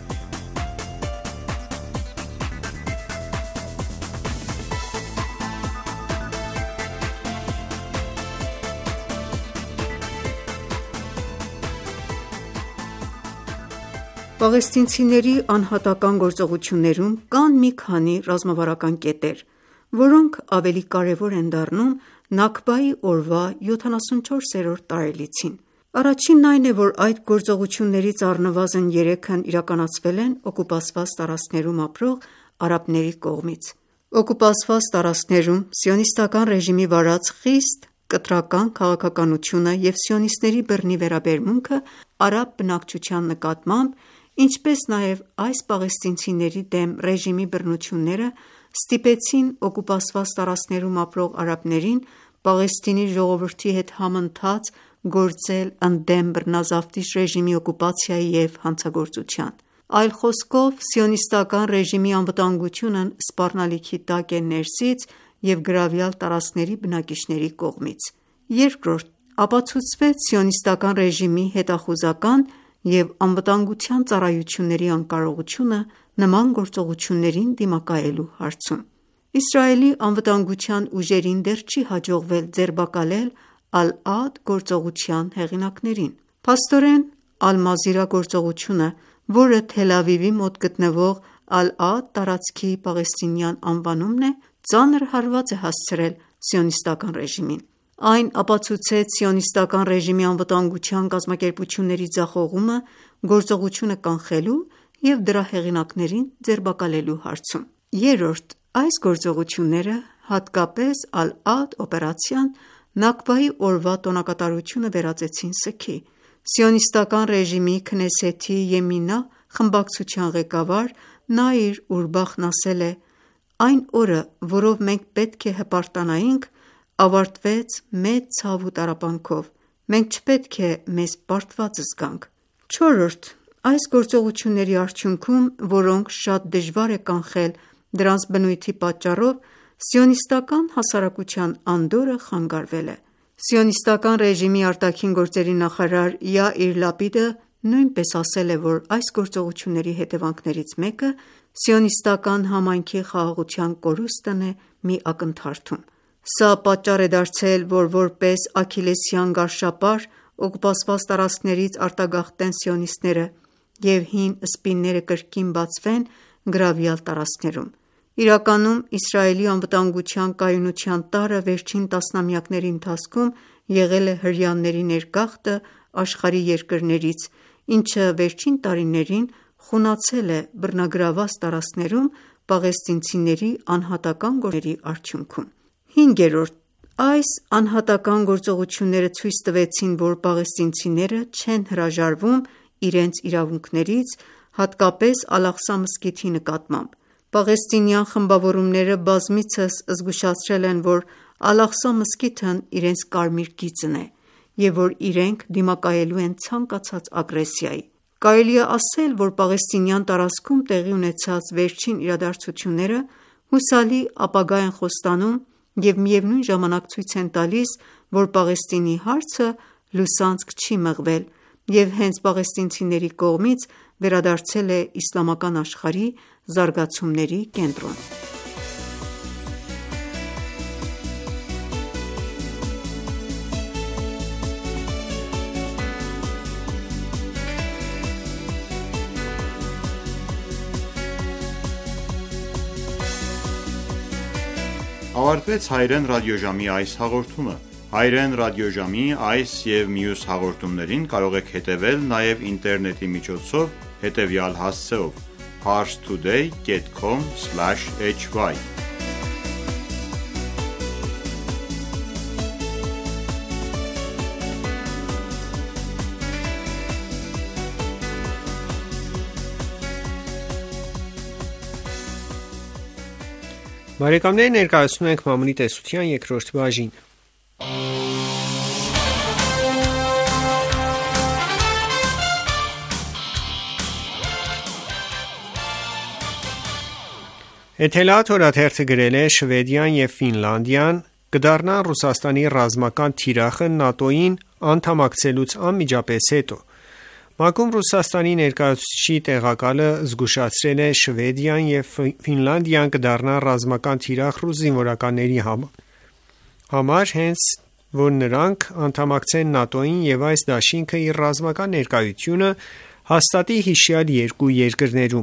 Պաղեստինցիների անհատական գործողություններում կան մի քանի ռազմավարական կետեր, որոնք ավելի կարևոր են դառնում Նաքբայի օրվա յոթանասունչորսերորդ տարելիցին։ Առաջինն այն է, որ այդ գործողություններից առնվազն երեքն իրականացվել են օկուպացված տարածքներում ապրող արաբների կողմից։ Օկուպացված տարածքներում սիոնիստական ռեժիմի վարած խիստ կտրական քաղաքականությունը և սիոնիստների բռնի վերաբերմունքը արաբ բնակչության նկատմամբ, ինչպես նաև այս պաղեստինցիների դեմ ռեժիմի բռնությունները ստիպեցին օկուպացված տարածքներում ապրող արաբներին Պաղեստինի ժողովրդի հետ համընթաց գործել ընդդեմ բռնազավթիչ ռեժիմի օկուպացիայի և հանցագործության։ Այլ խոսքով, սիոնիստական ռեժիմի անվտանգությունն սպառնալիքի տակ է ներսից և գրավյալ տարածքների բնակիչների կողմից։ Երկրորդ, ապացուցվեց սիոնիստական ռեժիմի հետախուզական և անվտանգության ծառայությունների անկարողությունը նման գործողություններին դիմակայելու հարցում։ Իսրայելի անվտանգության ուժերին դեռ չի հաջողվել ձերբակալել Ալ-Ադ գործողության հեղինակներին։ Փաստորեն, Ալ-Մազիրա գործողությունը, որը Թել Ավիվի մոտ գտնվող Ալ-Ադ տարածքի պաղեստինյան անվանումն է, ծանր հարված է հասցրել սիոնիստական ռեժիմին։ Այն ապացուցեց սիոնիստական ռեժիմի անվտանգության կազմակերպությունների ձախողումը գործողությունը կանխելու և դրա հեղինակներին ձերբակալելու հարցում։ Երրորդ, այս գործողությունները, հատկապես Ալ-Ադ օպերացիան, Նաքբայի օրվա տոնակատարությունը վերածեցին սգի։ Սիոնիստական ռեժիմի Քնեսեթի Եմինա խմբակցության ղեկավար Նաիր Ուրբախն ասել է. «Այն օրը, որով մենք պետք է հպարտանայինք, ավարտվեց մեծ ցավ ու տառապանքով։ Մենք չպետք է մեզ պարտված զգանք»։ Չորրորդ, այս գործողությունների արդյունքում, որոնք շատ դժվար է կանխել դրանց բնույթի պատճառով, սիոնիստական հասարակության անդորրը խանգարվել է։ Սիոնիստական ռեժիմի արտաքին գործերի նախարար Յաիր Լապիդը նույնպես ասել է, որ այս գործողությունների հետևանքներից մեկը սիոնիստական համայնքի խաղաղության կորուստն է մի ակնթարթում։ Սա պատճառ է դարձել, որ որպես աքիլեսյան գարշապար օկուպացված տարածքներից արտագաղթեն սիոնիստները և հին սպիները կրկին բացվեն գրավյալ տարածքներում։ Իրականում, Իսրայելի անվտանգության կայունության տարրը վերջին տասնամյակների ընթացքում եղել է հրեաների ներգաղթը աշխարհի երկրներից, ինչը վերջին տարիներին խունացել է բռնագրավված տարածքներում պաղեստինցիների անհատական գործողությունների արդյունքում։ Հինգերորդ, այս անհատական գործողությունները ցույց տվեցին, որ պաղեստինցիները չեն հրաժարվում իրենց իրավունքներից, հատկապես Ալ-Աղսա մզկիթի նկատմամբ։ Պաղեստինյան խմբավորումները բազմիցս զգուշացրել են, որ Ալ-Աղսա մզկիթն իրենց կարմիր գիծն է և որ իրենք դիմակայելու են ցանկացած ագրեսիայի։ Կարելի է ասել, որ պաղեստինյան տարածքում տեղի ունեցած վերջին իրադարձությունները հուսալի ապագա են խոստանում և միևնույն ժամանակ ցույց են տալիս, որ Պաղեստինի հարցը լուսանցք չի մղվել և հենց պաղեստինցիների կողմից վերադարձել է իսլամական աշխարհի զարգացումների կենտրոն։ Ավարտվեց Հայրեն ռադիոժամի այս հաղորդումը։ Հայրեն ռադիոժամի այս և մյուս հաղորդումներին կարող եք հետևել նաև ինտերնետի միջոցով հետևյալ հասցեով՝ parstoday dot com slash h y Բարեկամներ, ներկայացնում ենք Մամունի տեսության երկրորդ բաժինը։ Էթելատ օրաթերթը գրել է Շվեդիան և Ֆինլանդիան կդառնան Ռուսաստանի ռազմական թիրախը ՆԱՏՕ-ին անդամակցելուց անմիջապես հետո։ ՄԱԿ-ում Ռուսաստանի ներկայացուցիչի տեղակալը զգուշացրել է Շվեդիան և Ֆինլանդիան կդառնան ռազմական թիրախ ռուս զինվորականների համար, հենց որ նրանք անդամակցեն ՆԱՏՕ-ին և այս դաշինքը իր ռազմական ներկայությունը հաստատի հիշյալ երկու երկրներում։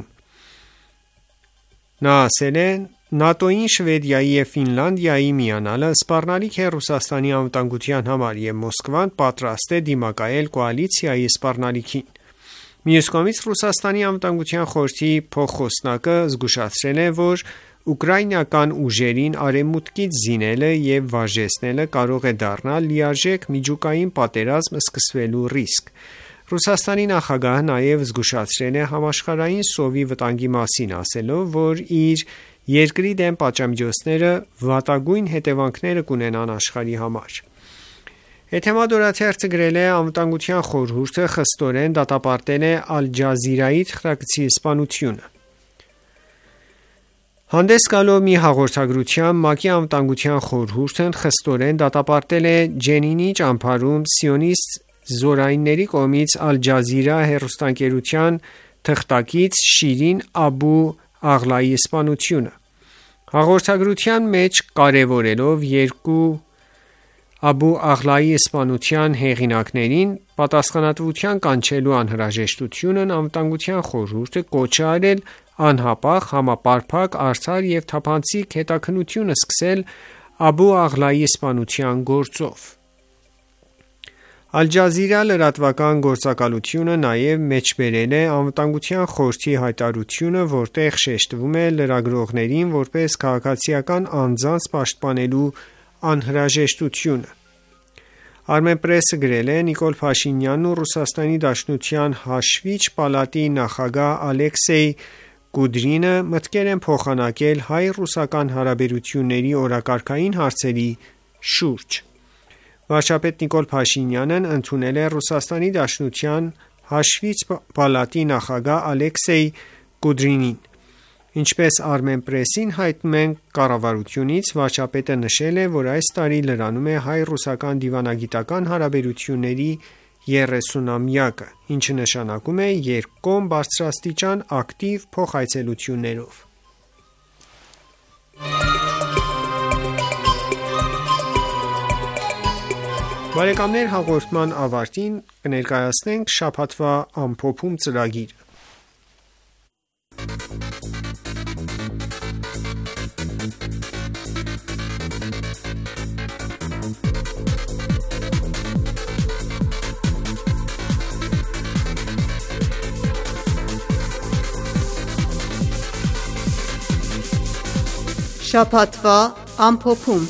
Նա ասել է. «ՆԱՏՕ-ին Շվեդիայի և Ֆինլանդիայի միանալը սպառնալիք է Ռուսաստանի անվտանգության համար և Մոսկվան պատրաստ է դիմակայել կոալիցիայի սպառնալիքին»։ Մյուս կողմից Ռուսաստանի անվտանգության խորհրդի փոխխոսնակը զգուշացրել է, որ ուկրաինական ուժերին արևմուտքից զինելը և վարժեցնելը կարող է դառնալ լիարժեք միջուկային պատերազմ սկսվելու ռիսկ։ Ռուսաստանի նախագահը նաև զգուշացրել է համաշխարհային սովի վտանգի մասին, ասելով, որ իր երկրի դեմ պատժամիջոցները վատագույն հետևանքներ կունենան աշխարհի համար։ Էթեմադ օրաթերթը գրել է. «Անվտանգության խորհուրդը խստորեն դատապարտել է Ալ-Ջազիրայի թղթակցի սպանությունը»։ Հանդես գալով մի հաղորդագրությամբ ՄԱԿ-ի անվտանգության խորհուրդն խստորեն դատապարտել է Ջենինի ճամբարում սիոնիստ զորայինների կողմից Ալ-Ջազիրա հեռուստաընկերության թղթակից Շիրին Աբու Աղլայի սպանությունը։ Հաղորդագրության մեջ կարևորելով երկու Աբու Աղլայի սպանության հեղինակներին պատասխանատվության կանչելու անհրաժեշտությունն անվտանգության խորհուրդը կոչ է արել անհապաղ, համապարփակ, արդար և թափանցիկ հետաքննություն սկսել Աբու Աղլայի սպանության գործով։ Ալ Ջազիրա լրատվական գործակալությունը նաև մեջբերել է անվտանգության խորհրդի հայտարարությունը, որտեղ շեշտվում է լրագրողներին որպես քաղաքացիական անձանց պաշտպանելու անհրաժեշտությունը։ Armenpress-ը գրել է. Նիկոլ Փաշինյանն ու Ռուսաստանի Դաշնության հաշվիչ պալատի նախագահ Ալեքսեյ Կուդրինը մտքեր են փոխանակել հայ-ռուսական հարաբերությունների օրակարգային հարցերի շուրջ։ Վարչապետ Նիկոլ Փաշինյանն ընդունել է Ռուսաստանի Դաշնության հաշվիչ պալատի նախագահ Ալեքսեյ Կուդրինին։ Ինչպես Armenpress-ին հայտնում են կառավարությունից, վարչապետը նշել է, որ այս տարի լրանում է հայ-ռուսական դիվանագիտական հարաբերությունների երեսունամյակը, ինչը նշանակում է երկկողմ բարձրաստիճան ակտիվ փոխայցելություններով։ Բարեկամներ, հաղորդման ավարտին կներկայացնենք շաբաթվա ամփոփում ծրագիրը։ Շաբաթվա ամփոփում։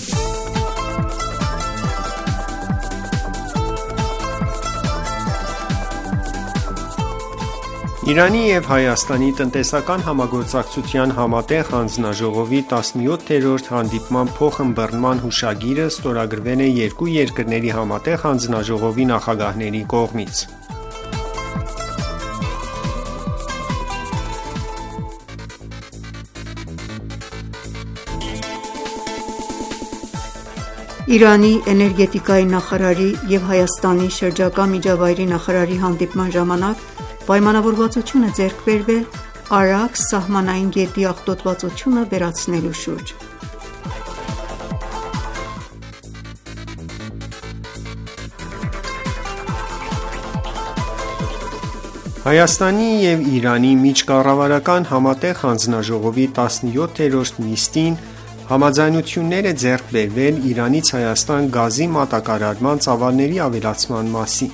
Իրանի և Հայաստանի տնտեսական համագործակցության համատեղ հանձնաժողովի տասնյոթերորդ հանդիպման փոխըմբռնման հուշագիրը ստորագրվել է երկու երկրների համատեղ հանձնաժողովի նախագահների կողմից։ Իրանի էներգետիկայի նախարարի և Հայաստանի շրջակա միջավայրի նախարարի հանդիպման ժամանակ պայմանավորվածություն է ձեռք բերվել Արաքս սահմանային գետի աղտոտվածությունը վերացնելու շուրջ։ Հայաստանի և Իրանի միջկառավարական համատեղ հանձնաժողովի տասնյոթերորդ նիստին համաձայնություններ է ձեռք բերվել Իրանից Հայաստան գազի մատակարարման ծավալների ավելացման մասին։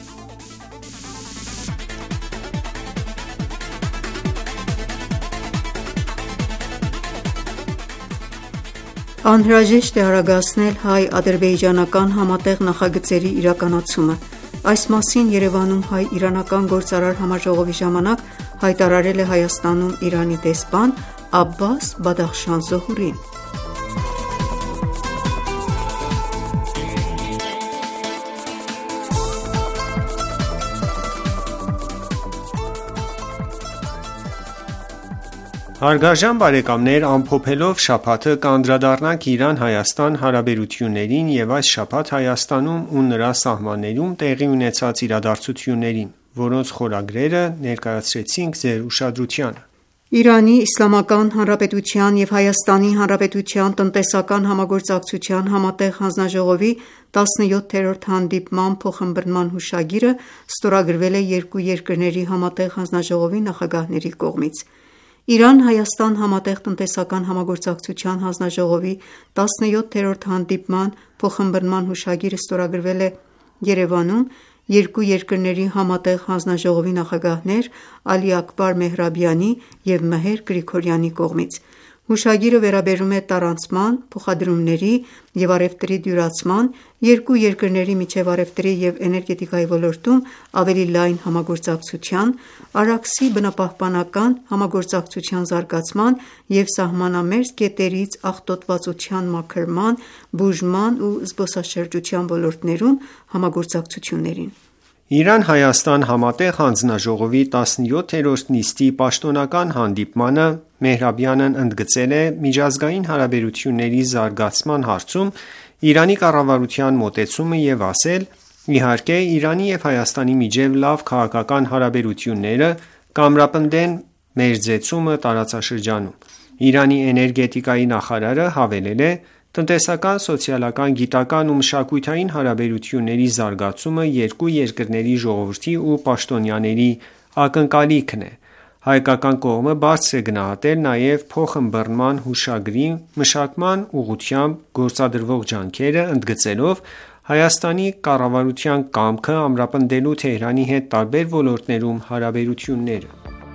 Անհրաժեշտ է արագացնել հայ-ադրբեջանական համատեղ նախագծերի իրականացումը։ Այս մասին Երևանում հայ-իրանական գործարար համաժողովի ժամանակ հայտարարել է Հայաստանում Իրանի դեսպան Աբբաս Բադախշան Զոհուրին։ Հարգարժան բարեկամներ, ամփոփելով շաբաթը կանդրադառնանք Իրան-Հայաստան հարաբերություններին և այս շաբաթ Հայաստանում ու նրա սահմաններում տեղի ունեցած իրադարձություններին, որոնց խորագրերը ներկայացրեցինք ձեր ուշադրությանը։ Իրանի Իսլամական Հանրապետության և Հայաստանի Հանրապետության տնտեսական համագործակցության համատեղ հանձնաժողովի տասնյոթերորդ հանդիպման փոխըմբռնման հուշագիրը ստորագրվել է երկու երկրների համատեղ հանձնաժողովի նախագահների կողմից։ Իրան-Հայաստան համատեղ տնտեսական համագործակցության հանձնաժողովի տասնյոթերորդ հանդիպման փոխըմբռնման հուշագիրը ստորագրվել է Երևանում երկու երկրների համատեղ հանձնաժողովի նախագահներ Ալի Աքբար Մեհրաբյանի և Մեհեր Գրիգորյանի կողմից։ Հուշագիրը վերաբերում է տարանցման, փոխադրումների և առևտրի դյուրացման, երկու երկրների միջև առևտրի և էներգետիկայի ոլորտում ավելի լայն համագործակցության, Արաքսի բնապահպանական համագործակցության զարգացման և սահմանամերձ գետերից աղտոտվածության մաքրման, բուժման ու զբոսաշրջության ոլորտներում համագործակցություններին։ Իրան-Հայաստան համատեղ հանձնաժողովի տասնյոթերորդ նիստի պաշտոնական հանդիպմանը Մեհրաբյանն ընդգծել է միջազգային հարաբերությունների զարգացման հարցում Իրանի կառավարության մոտեցումը և ասել. «Իհարկե, Իրանի և Հայաստանի միջև լավ քաղաքական հարաբերությունները կամրապնդեն մերձեցումը տարածաշրջանում»։ Իրանի էներգետիկայի նախարարը հավելել է. Տնտեսական, սոցիալական, գիտական ու մշակութային հարաբերությունների զարգացումը երկու երկրների ժողովրդի ու պաշտոնյաների ակնկալիքն է։ Հայկական կողմը բարձր է գնահատել նաև փոխըմբռնման հուշագրի մշակման ուղղությամբ գործադրվող ջանքերը, ընդգծելով Հայաստանի կառավարության կամքը ամրապնդելու Թեհրանի հետ տարբեր ոլորտներում հարաբերությունները։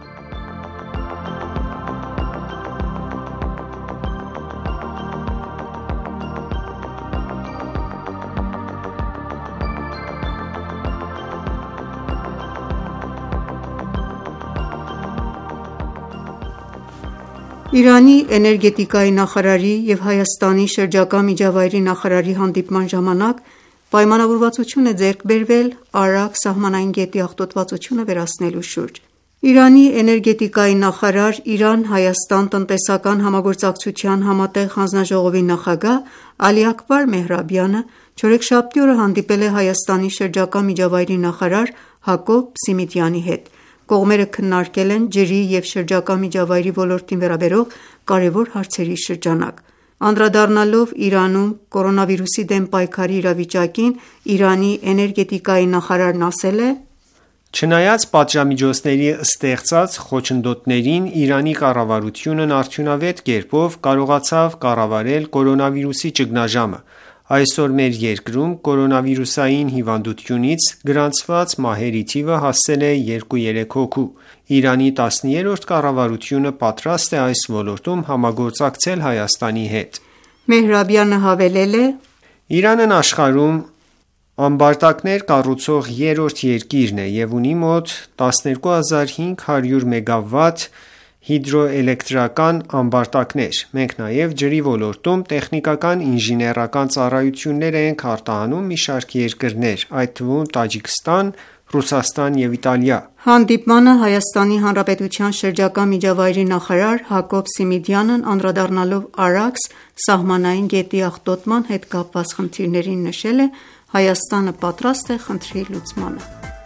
Իրանի էներգետիկայի նախարարի և Հայաստանի շրջակա միջավայրի նախարարի հանդիպման ժամանակ պայմանավորվածություն է ձեռք բերվել Արաքս սահմանային գետի աղտոտվածությունը վերացնելու շուրջ։ Իրանի էներգետիկայի նախարար, Իրան-Հայաստան տնտեսական համագործակցության համատեղ հանձնաժողովի նախագահ Ալի Աքբար Մեհրաբյանը չորեքշաբթի օրը հանդիպել է Հայաստանի շրջակա միջավայրի նախարար Հակոբ Սիմիդյանի հետ։ Կողմերը քննարկել են ջրի և շրջակա միջավայրի ոլորտին վերաբերող կարևոր հարցերի շրջանակ։ Անդրադառնալով Իրանում կորոնավիրուսի դեմ պայքարի իրավիճակին, Իրանի էներգետիկայի նախարարն ասել է. «Չնայած պատժամիջոցների ստեղծած խոչընդոտներին, Իրանի կառավարությունն արդյունավետ կերպով կարողացավ կառավարել կորոնավիրուսի ճգնաժամը։ Այսօր մեր երկրում կորոնավիրուսային հիվանդությունից գրանցված մահերի թիվը հասել է երկու-երեք հոգու։ Իրանի տասներորդ կառավարությունը պատրաստ է այս ոլորտում համագործակցել Հայաստանի հետ»։ Մեհրաբյանը հավելել է. «Իրանն աշխարհում ամբարտակներ կառուցող երրորդ երկիրն է և ունի մոտ տասներկու հազար հինգ հարյուր մեգավատ հիդրոէլեկտրական ամբարտակներ։ Մենք նաև ջրի ոլորտում տեխնիկական ինժեներական ծառայություններ ենք արտահանում մի շարք երկրներ, այդ թվում Տաջիկստան, Ռուսաստան և Իտալիա»։ Հանդիպմանը Հայաստանի Հանրապետության շրջակա միջավայրի նախարար Հակոբ Սիմիդյանն անդրադառնալով Արաքս սահմանային գետի աղտոտման հետ կապված խնդիրներին նշել է. «Հայաստանը պատրաստ է խնդրի լուծմանը»։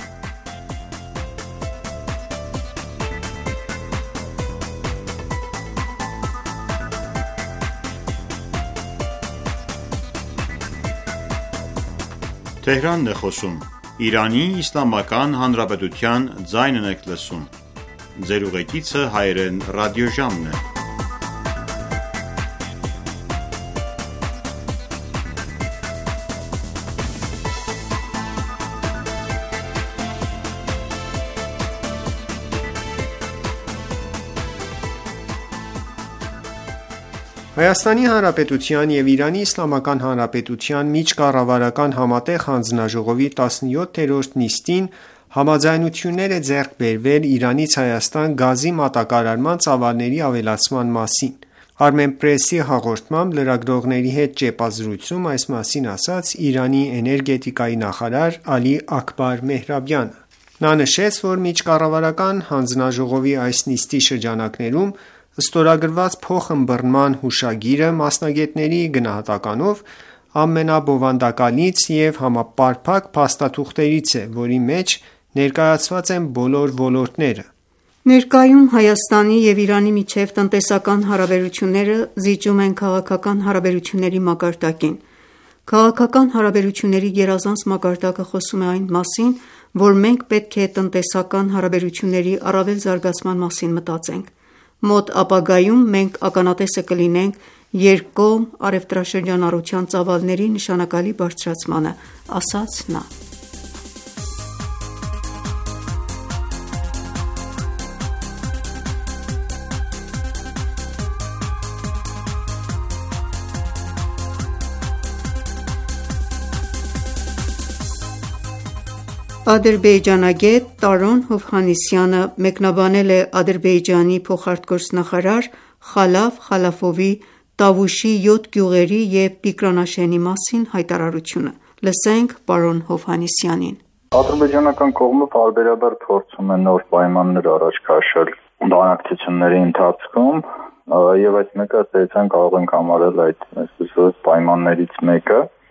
Հայաստանի Հանրապետության և Իրանի Իսլամական Հանրապետության միջկառավարական համատեղ հանձնաժողովի տասնյոթերորդ նիստին համաձայնություններ է ձեռք բերվել Իրանից Հայաստան գազի մատակարարման ծավալների ավելացման մասին։ Armenpress-ի հաղորդմամբ լրագրողների հետ ճեպազրույցում այս մասին ասաց Իրանի էներգետիկայի նախարար Ալի Աքբար Մեհրաբյանը։ Նա նշեց, որ միջկառավարական հանձնաժողովի այս նիստի շրջանակներում ստորագրված փոխըմբռնման հուշագիրը մասնագետների գնահատականով ամենաբովանդակալից և համապարփակ փաստաթուղթերից է, որի մեջ ներկայացված են բոլոր ոլորտները։ Ներկայում Հայաստանի և Իրանի միջև տնտեսական հարաբերությունները զիջում են քաղաքական հարաբերությունների մակարդակին։ Քաղաքական հարաբերությունների գերազանց մակարդակը խոսում է այն մասին, որ մենք պետք է տնտեսական հարաբերությունների առավել զարգացման մասին մտածենք։ Մոտ ապագայում մենք ականատեսը կլինենք երկկողմ առևտրաշրջանառության ծավալների նշանակալի բարձրացմանը, ասաց նա։ Ադրբեջանագետ Տարոն Հովհաննիսյանը մեկնաբանել է Ադրբեջանի փոխարտգործնախարար Խալաֆ Խալաֆովի Տավուշի յոթ գյուղերի և Տիկրանաշենի մասին հայտարարությունը։ Լսենք պարոն Հովհաննիսյանին։ Ադրբեջանական կողմը պարբերաբար փորձում է նոր պայմաններ առաջ քաշել բանակցությունների ընթացքում, եւ այդ մեկը ըստ էության կարող ենք համարել այդ այսպես պայմաններից մեկը։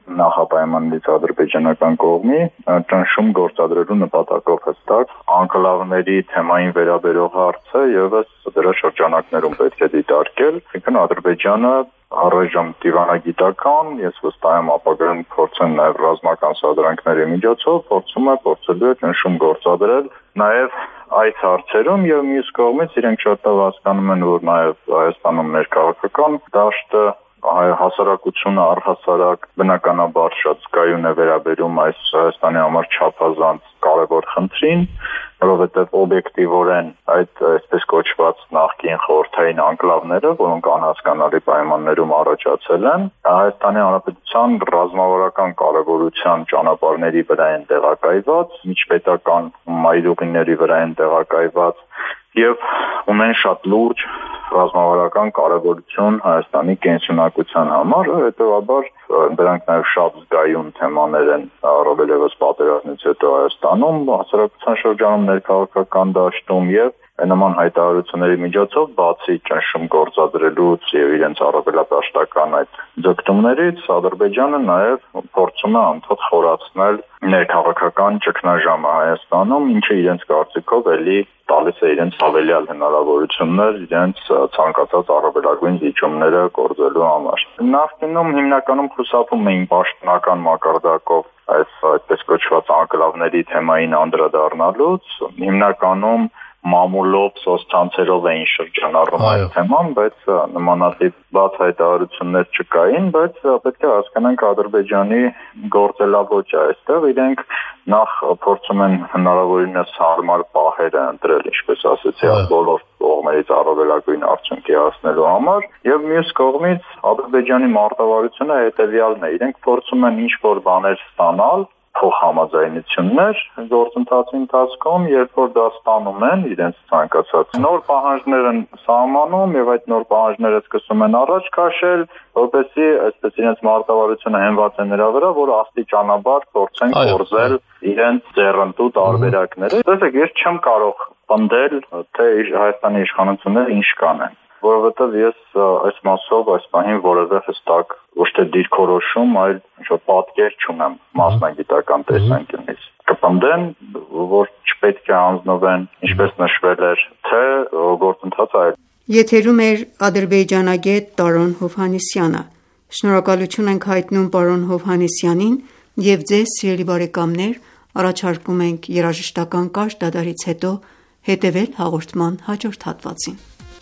նախապայմաններից ադրբեջանական կողմի ճնշում գործադրելու նպատակով հստակ անկլավների թեմային վերաբերող հարցը եւս դրա շրջանակներում պետք է դիտարկել, այսինքն Ադրբեջանը առայժմ դիվանագիտական, ես վստահ եմ ապագայում փորձեն նաև ռազմական սադրանքների միջոցով փորձում է փորձելու է ճնշում գործադրել նաև այս հարցերում եւ մյուս կողմից իրենք շատ լավ հասկանում են, որ նաև Հայաստանում ներքաղաքական դաշտը հասարակությունը առհասարակ բնականաբար շատ զգայուն է վերաբերում այս Հայաստանի համար չափազանց կարևոր խնդրին, որովհետև օբյեկտիվորեն այդ այսպես կոչված նախկին խորհրդային անկլավները, որոնք անհասկանալի պայմաններում առաջացել են, Հայաստանի Հանրապետության ռազմավարական կարևորության ճանապարհների վրա են տեղակայված, միջպետական մայրուղիների վրա են տեղակայված եւ ունեն շատ լուրջ ռազմավարական կարևորություն Հայաստանի կենսունակության համար, հետեւաբար դրանք նաև շատ զգայուն թեմաներ են առավել եւս պատերազմից հետո Հայաստանում, հասարակության շրջանում ներքաղաքական դաշտում եւ նման հայտարարությունների միջոցով բացի ճնշում գործադրելուց եւ իրենց առավելապաշտական այդ ձգտումներից Ադրբեջանը նաեւ փորձում է անդադ խորացնել ներքաղաքական ճգնաժամը Հայաստանում, ինչը իրենց կարծիքով էլի տալիս է իրենց հավելյալ հնարավորություններ իրենց ցանկացած առավելագույն զիջումները գործելու համար։ Նախկինում հիմնականում խուսափում էին պաշտոնական մակարդակով այս այդպես կոչված անկլավների թեմային անդրադառնալուց, հիմնականում մամուլով, սոցցանցերով էին շրջանառում այդ թեման, բայց նմանատիպ բաց հայտարարություններ չկային, բայց պետք է հասկանանք Ադրբեջանի գործելավոճը այստեղ իրենք նախ փորձում են հնարավորինս հարմար պահերը ընտրել, ինչպես ասեցի, բոլոր կողմերից առավելագույն արդյունքի հասնելու համար, եւ մյուս կողմից Ադրբեջանի մարտավարությունը հետեւյալն է, իրենք փորձում են ինչ-որ բաներ ստանալ փոխհամաձայնություններ գործընթացի ընթացքում, երբ որ դա ստանում են իրենց ցանկացած նոր պահանջներ են սահմանում եւ այդ նոր պահանջները սկսում են առաջ քաշել, որպեսզի այսպես իրենց մարտավարությունը հենված է նրա վրա, որ աստիճանաբար փորձեն կորզել իրենց ձեռնտու տարբերակները։ Տեսեք, ես չեմ կարող պնդել, թե Հայաստանի իշխանությունները ինչ կանեն, որովհետև ես այս մասով այս պահին որևէ հստակ ոչ թե դիրքորոշում, այլ ինչ-որ պատկեր չունեմ մասնագիտական տեսանկյունից։ Կպնդեն, որ չպետք է հանձնվեն, ինչպես նշվել էր, թե գործընթացը այլ։ Եթերում էր ադրբեջանագետ Տարոն Հովհաննիսյանը։ Շնորհակալություն ենք հայտնում պարոն Հովհաննիսյանին եւ ձեզ, սիրելի բարեկամներ, առաջարկում ենք երաժշտական կարճ դադարից հետո հետևել հաղորդման հաջորդ հատվածին։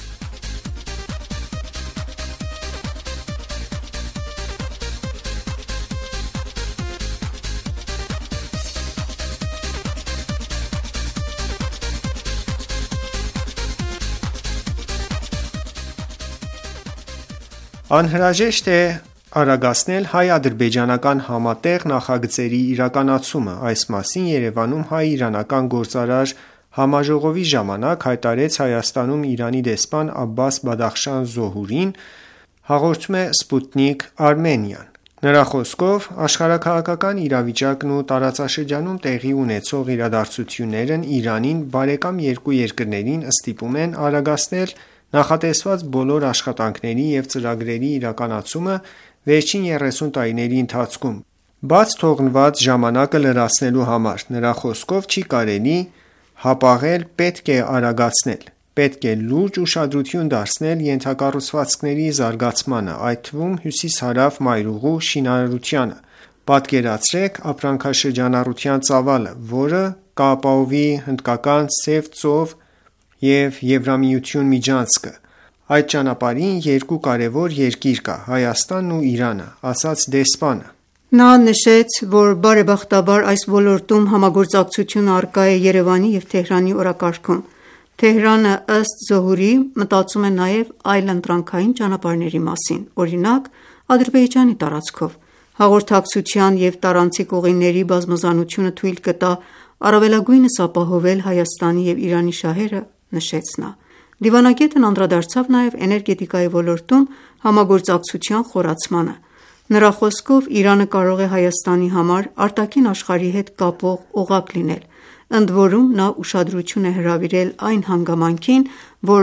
Անհրաժեշտ է արագացնել հայ-ադրբեջանական համատեղ նախագծերի իրականացումը։ Այս մասին Երևանում հայ-իրանական գործարար համաժողովի ժամանակ հայտարարեց Հայաստանում Իրանի դեսպան Աբբաս Բադախշան Զոհուրին, հաղորդում է Sputnik Armenian։ Նրա խոսքով աշխարհաքաղաքական իրավիճակն ու տարածաշրջանում տեղի ունեցող իրադարձություններն Իրանին բարեկամ երկու երկրներին ստիպում են արագացնել նախատեսված բոլոր աշխատանքների և ծրագրերի իրականացումը վերջին երեսուն տարիների ընթացքում, բաց թողնված ժամանակը լրացնելու համար։ Նրա խոսքով չի կարելի հապաղել, պետք է արագացնել, պետք է լուրջ ուշադրություն դարձնել ենթակառուցվածքների զարգացմանը, այդ թվում հյուսիս-հարավ մայրուղու շինարարությանը։ Պատկերացրեք ապրանքաշրջանառության ծավալը, որը կապահովի հնդկական Սև ծով և Եվրամիություն միջանցքը։ Այդ ճանապարհին երկու կարևոր երկիր կա՝ Հայաստանն ու Իրանը, ասաց դեսպանը։ Նա նշեց, որ բարեբախտաբար այս ոլորտում համագործակցություն առկա է Երևանի և Թեհրանի օրակարգում։ Թեհրանը, ըստ Զոհուրի, մտածում է նաև այլընտրանքային ճանապարհների մասին, օրինակ Ադրբեջանի տարածքով։ Հաղորդակցության և տարանցիկ ուղիների բազմազանությունը թույլ կտա առավելագույնս ապահովել Հայաստանի և Իրանի շահերը, նշեց նա։ Դիվանագետն անդրադարձավ նաև էներգետիկայի ոլորտում համագործակցության խորացմանը։ Նրա խոսքով Իրանը կարող է Հայաստանի համար արտաքին աշխարհի հետ կապող օղակ լինել, ընդ որում նա ուշադրություն է հրավիրել այն հանգամանքին, որ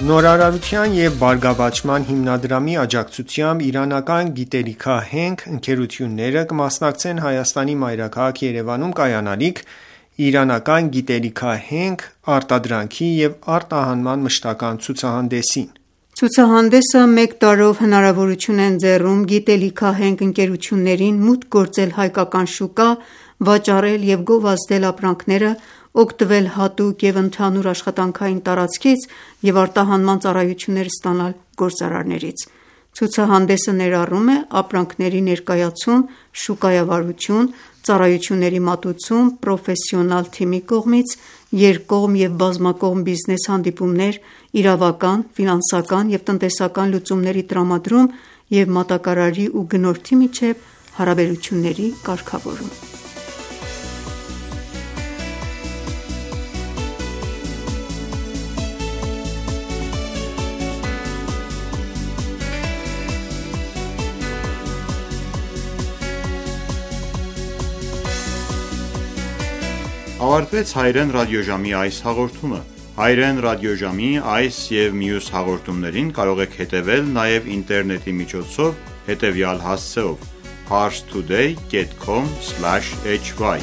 Նորարարության և բարգավաճման հիմնադրամի աջակցությամբ իրանական գիտելիքահենք ընկերությունները կմասնակցեն Հայաստանի մայրաքաղաք Երևանում կայանալիք իրանական գիտելիքահենք արտադրանքի և արտահանման մշտական ցուցահանդեսին։ Ցուցահանդեսը մեկ տարրով հնարավորություն է ընձեռում գիտելիքահենք ընկերություններին մուտք գործել հայկական շուկա, վաճառել և գովազդել ապրանքները, օգտվել հատուկ և ընդհանուր աշխատանքային տարածքից և արտահանման ծառայություններ ստանալ գործարարներից։ Ցուցահանդեսը ներառում է ապրանքների ներկայացում, շուկայավարություն, ծառայությունների մատուցում պրոֆեսիոնալ թիմի կողմից, երկկողմ և բազմակողմ բիզնես հանդիպումներ, իրավական, ֆինանսական և տնտեսական լուծումների տրամադրում և մատակարարի ու գնորդի միջև հարաբերությունների կարգավորում։ Ավարտվեց հայրեն ռադիոժամի այս հաղորդումը։ Հայրեն ռադիոժամի այս և մյուս հաղորդումներին կարող եք հետևել նաև ինտերնետի միջոցով հետևյալ հասցեով՝ parstoday dot com slash h y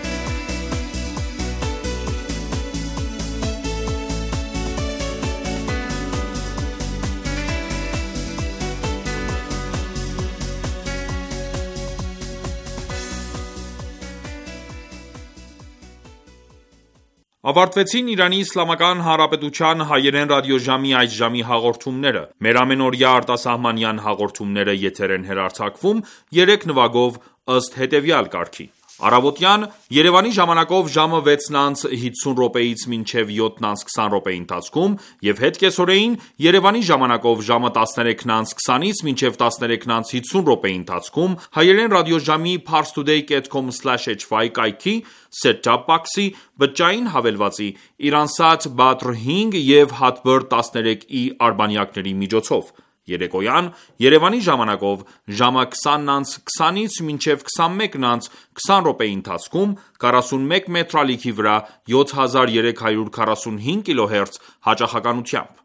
Ավարտվեցին Իրանի Իսլամական Հանրապետության հայերեն ռադիոժամի այս ժամի հաղորդումները։ Մեր ամենօրյա արտասահմանյան հաղորդումները եթեր են հեռարձակվում երեք նվագով ըստ հետևյալ կարգի. Առավոտյան Երևանի ժամանակով ժամը վեցն անց հիսուն րոպեից մինչև յոթն անց քսան րոպե ընթացքում և հետ կեսօրեին Երևանի ժամանակով ժամը տասներեքն անց քսանից մինչև տասներեքն անց հիսուն րոպե ընթացքում հայերեն ռադիոժամի parstoday dot com slash h y կայքի set-top box-ի բջջային հավելվածի Iransat Badr հինգ և Hotbird տասներեք i արբանյակների միջոցով։ Երեկոյան Երևանի ժամանակով ժամը քսանն անց քսանից մինչև քսանմեկն անց քսան րոպե ընթացքում քառասունմեկ մետր ալիքի վրա յոթ հազար երեք հարյուր քառասունհինգ կիլոհերց հաճախականությամբ։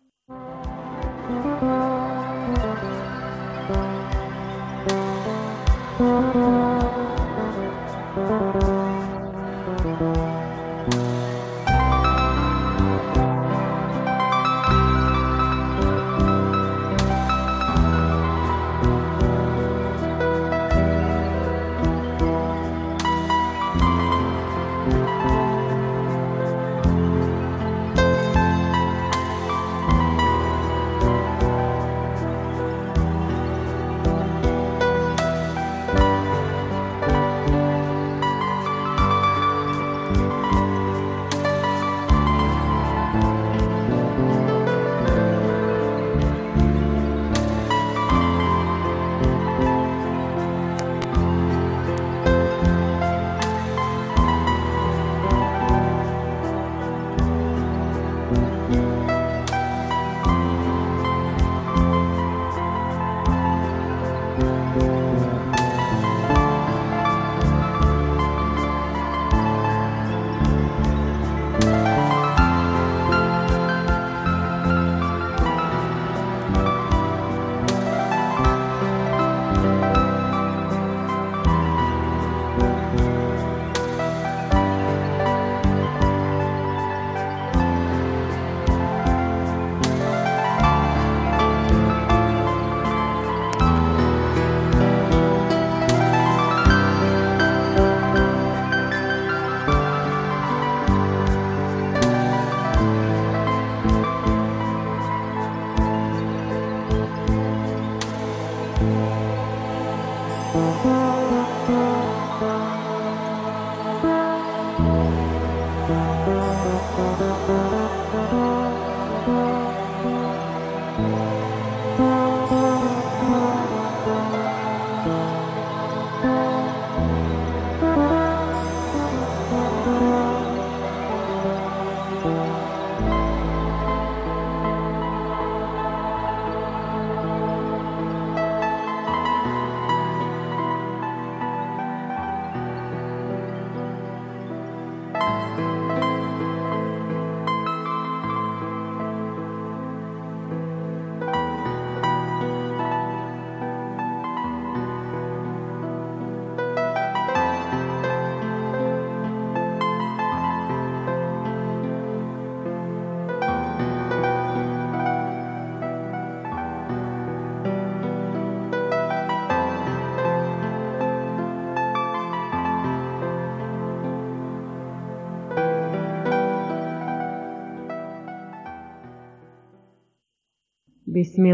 بسم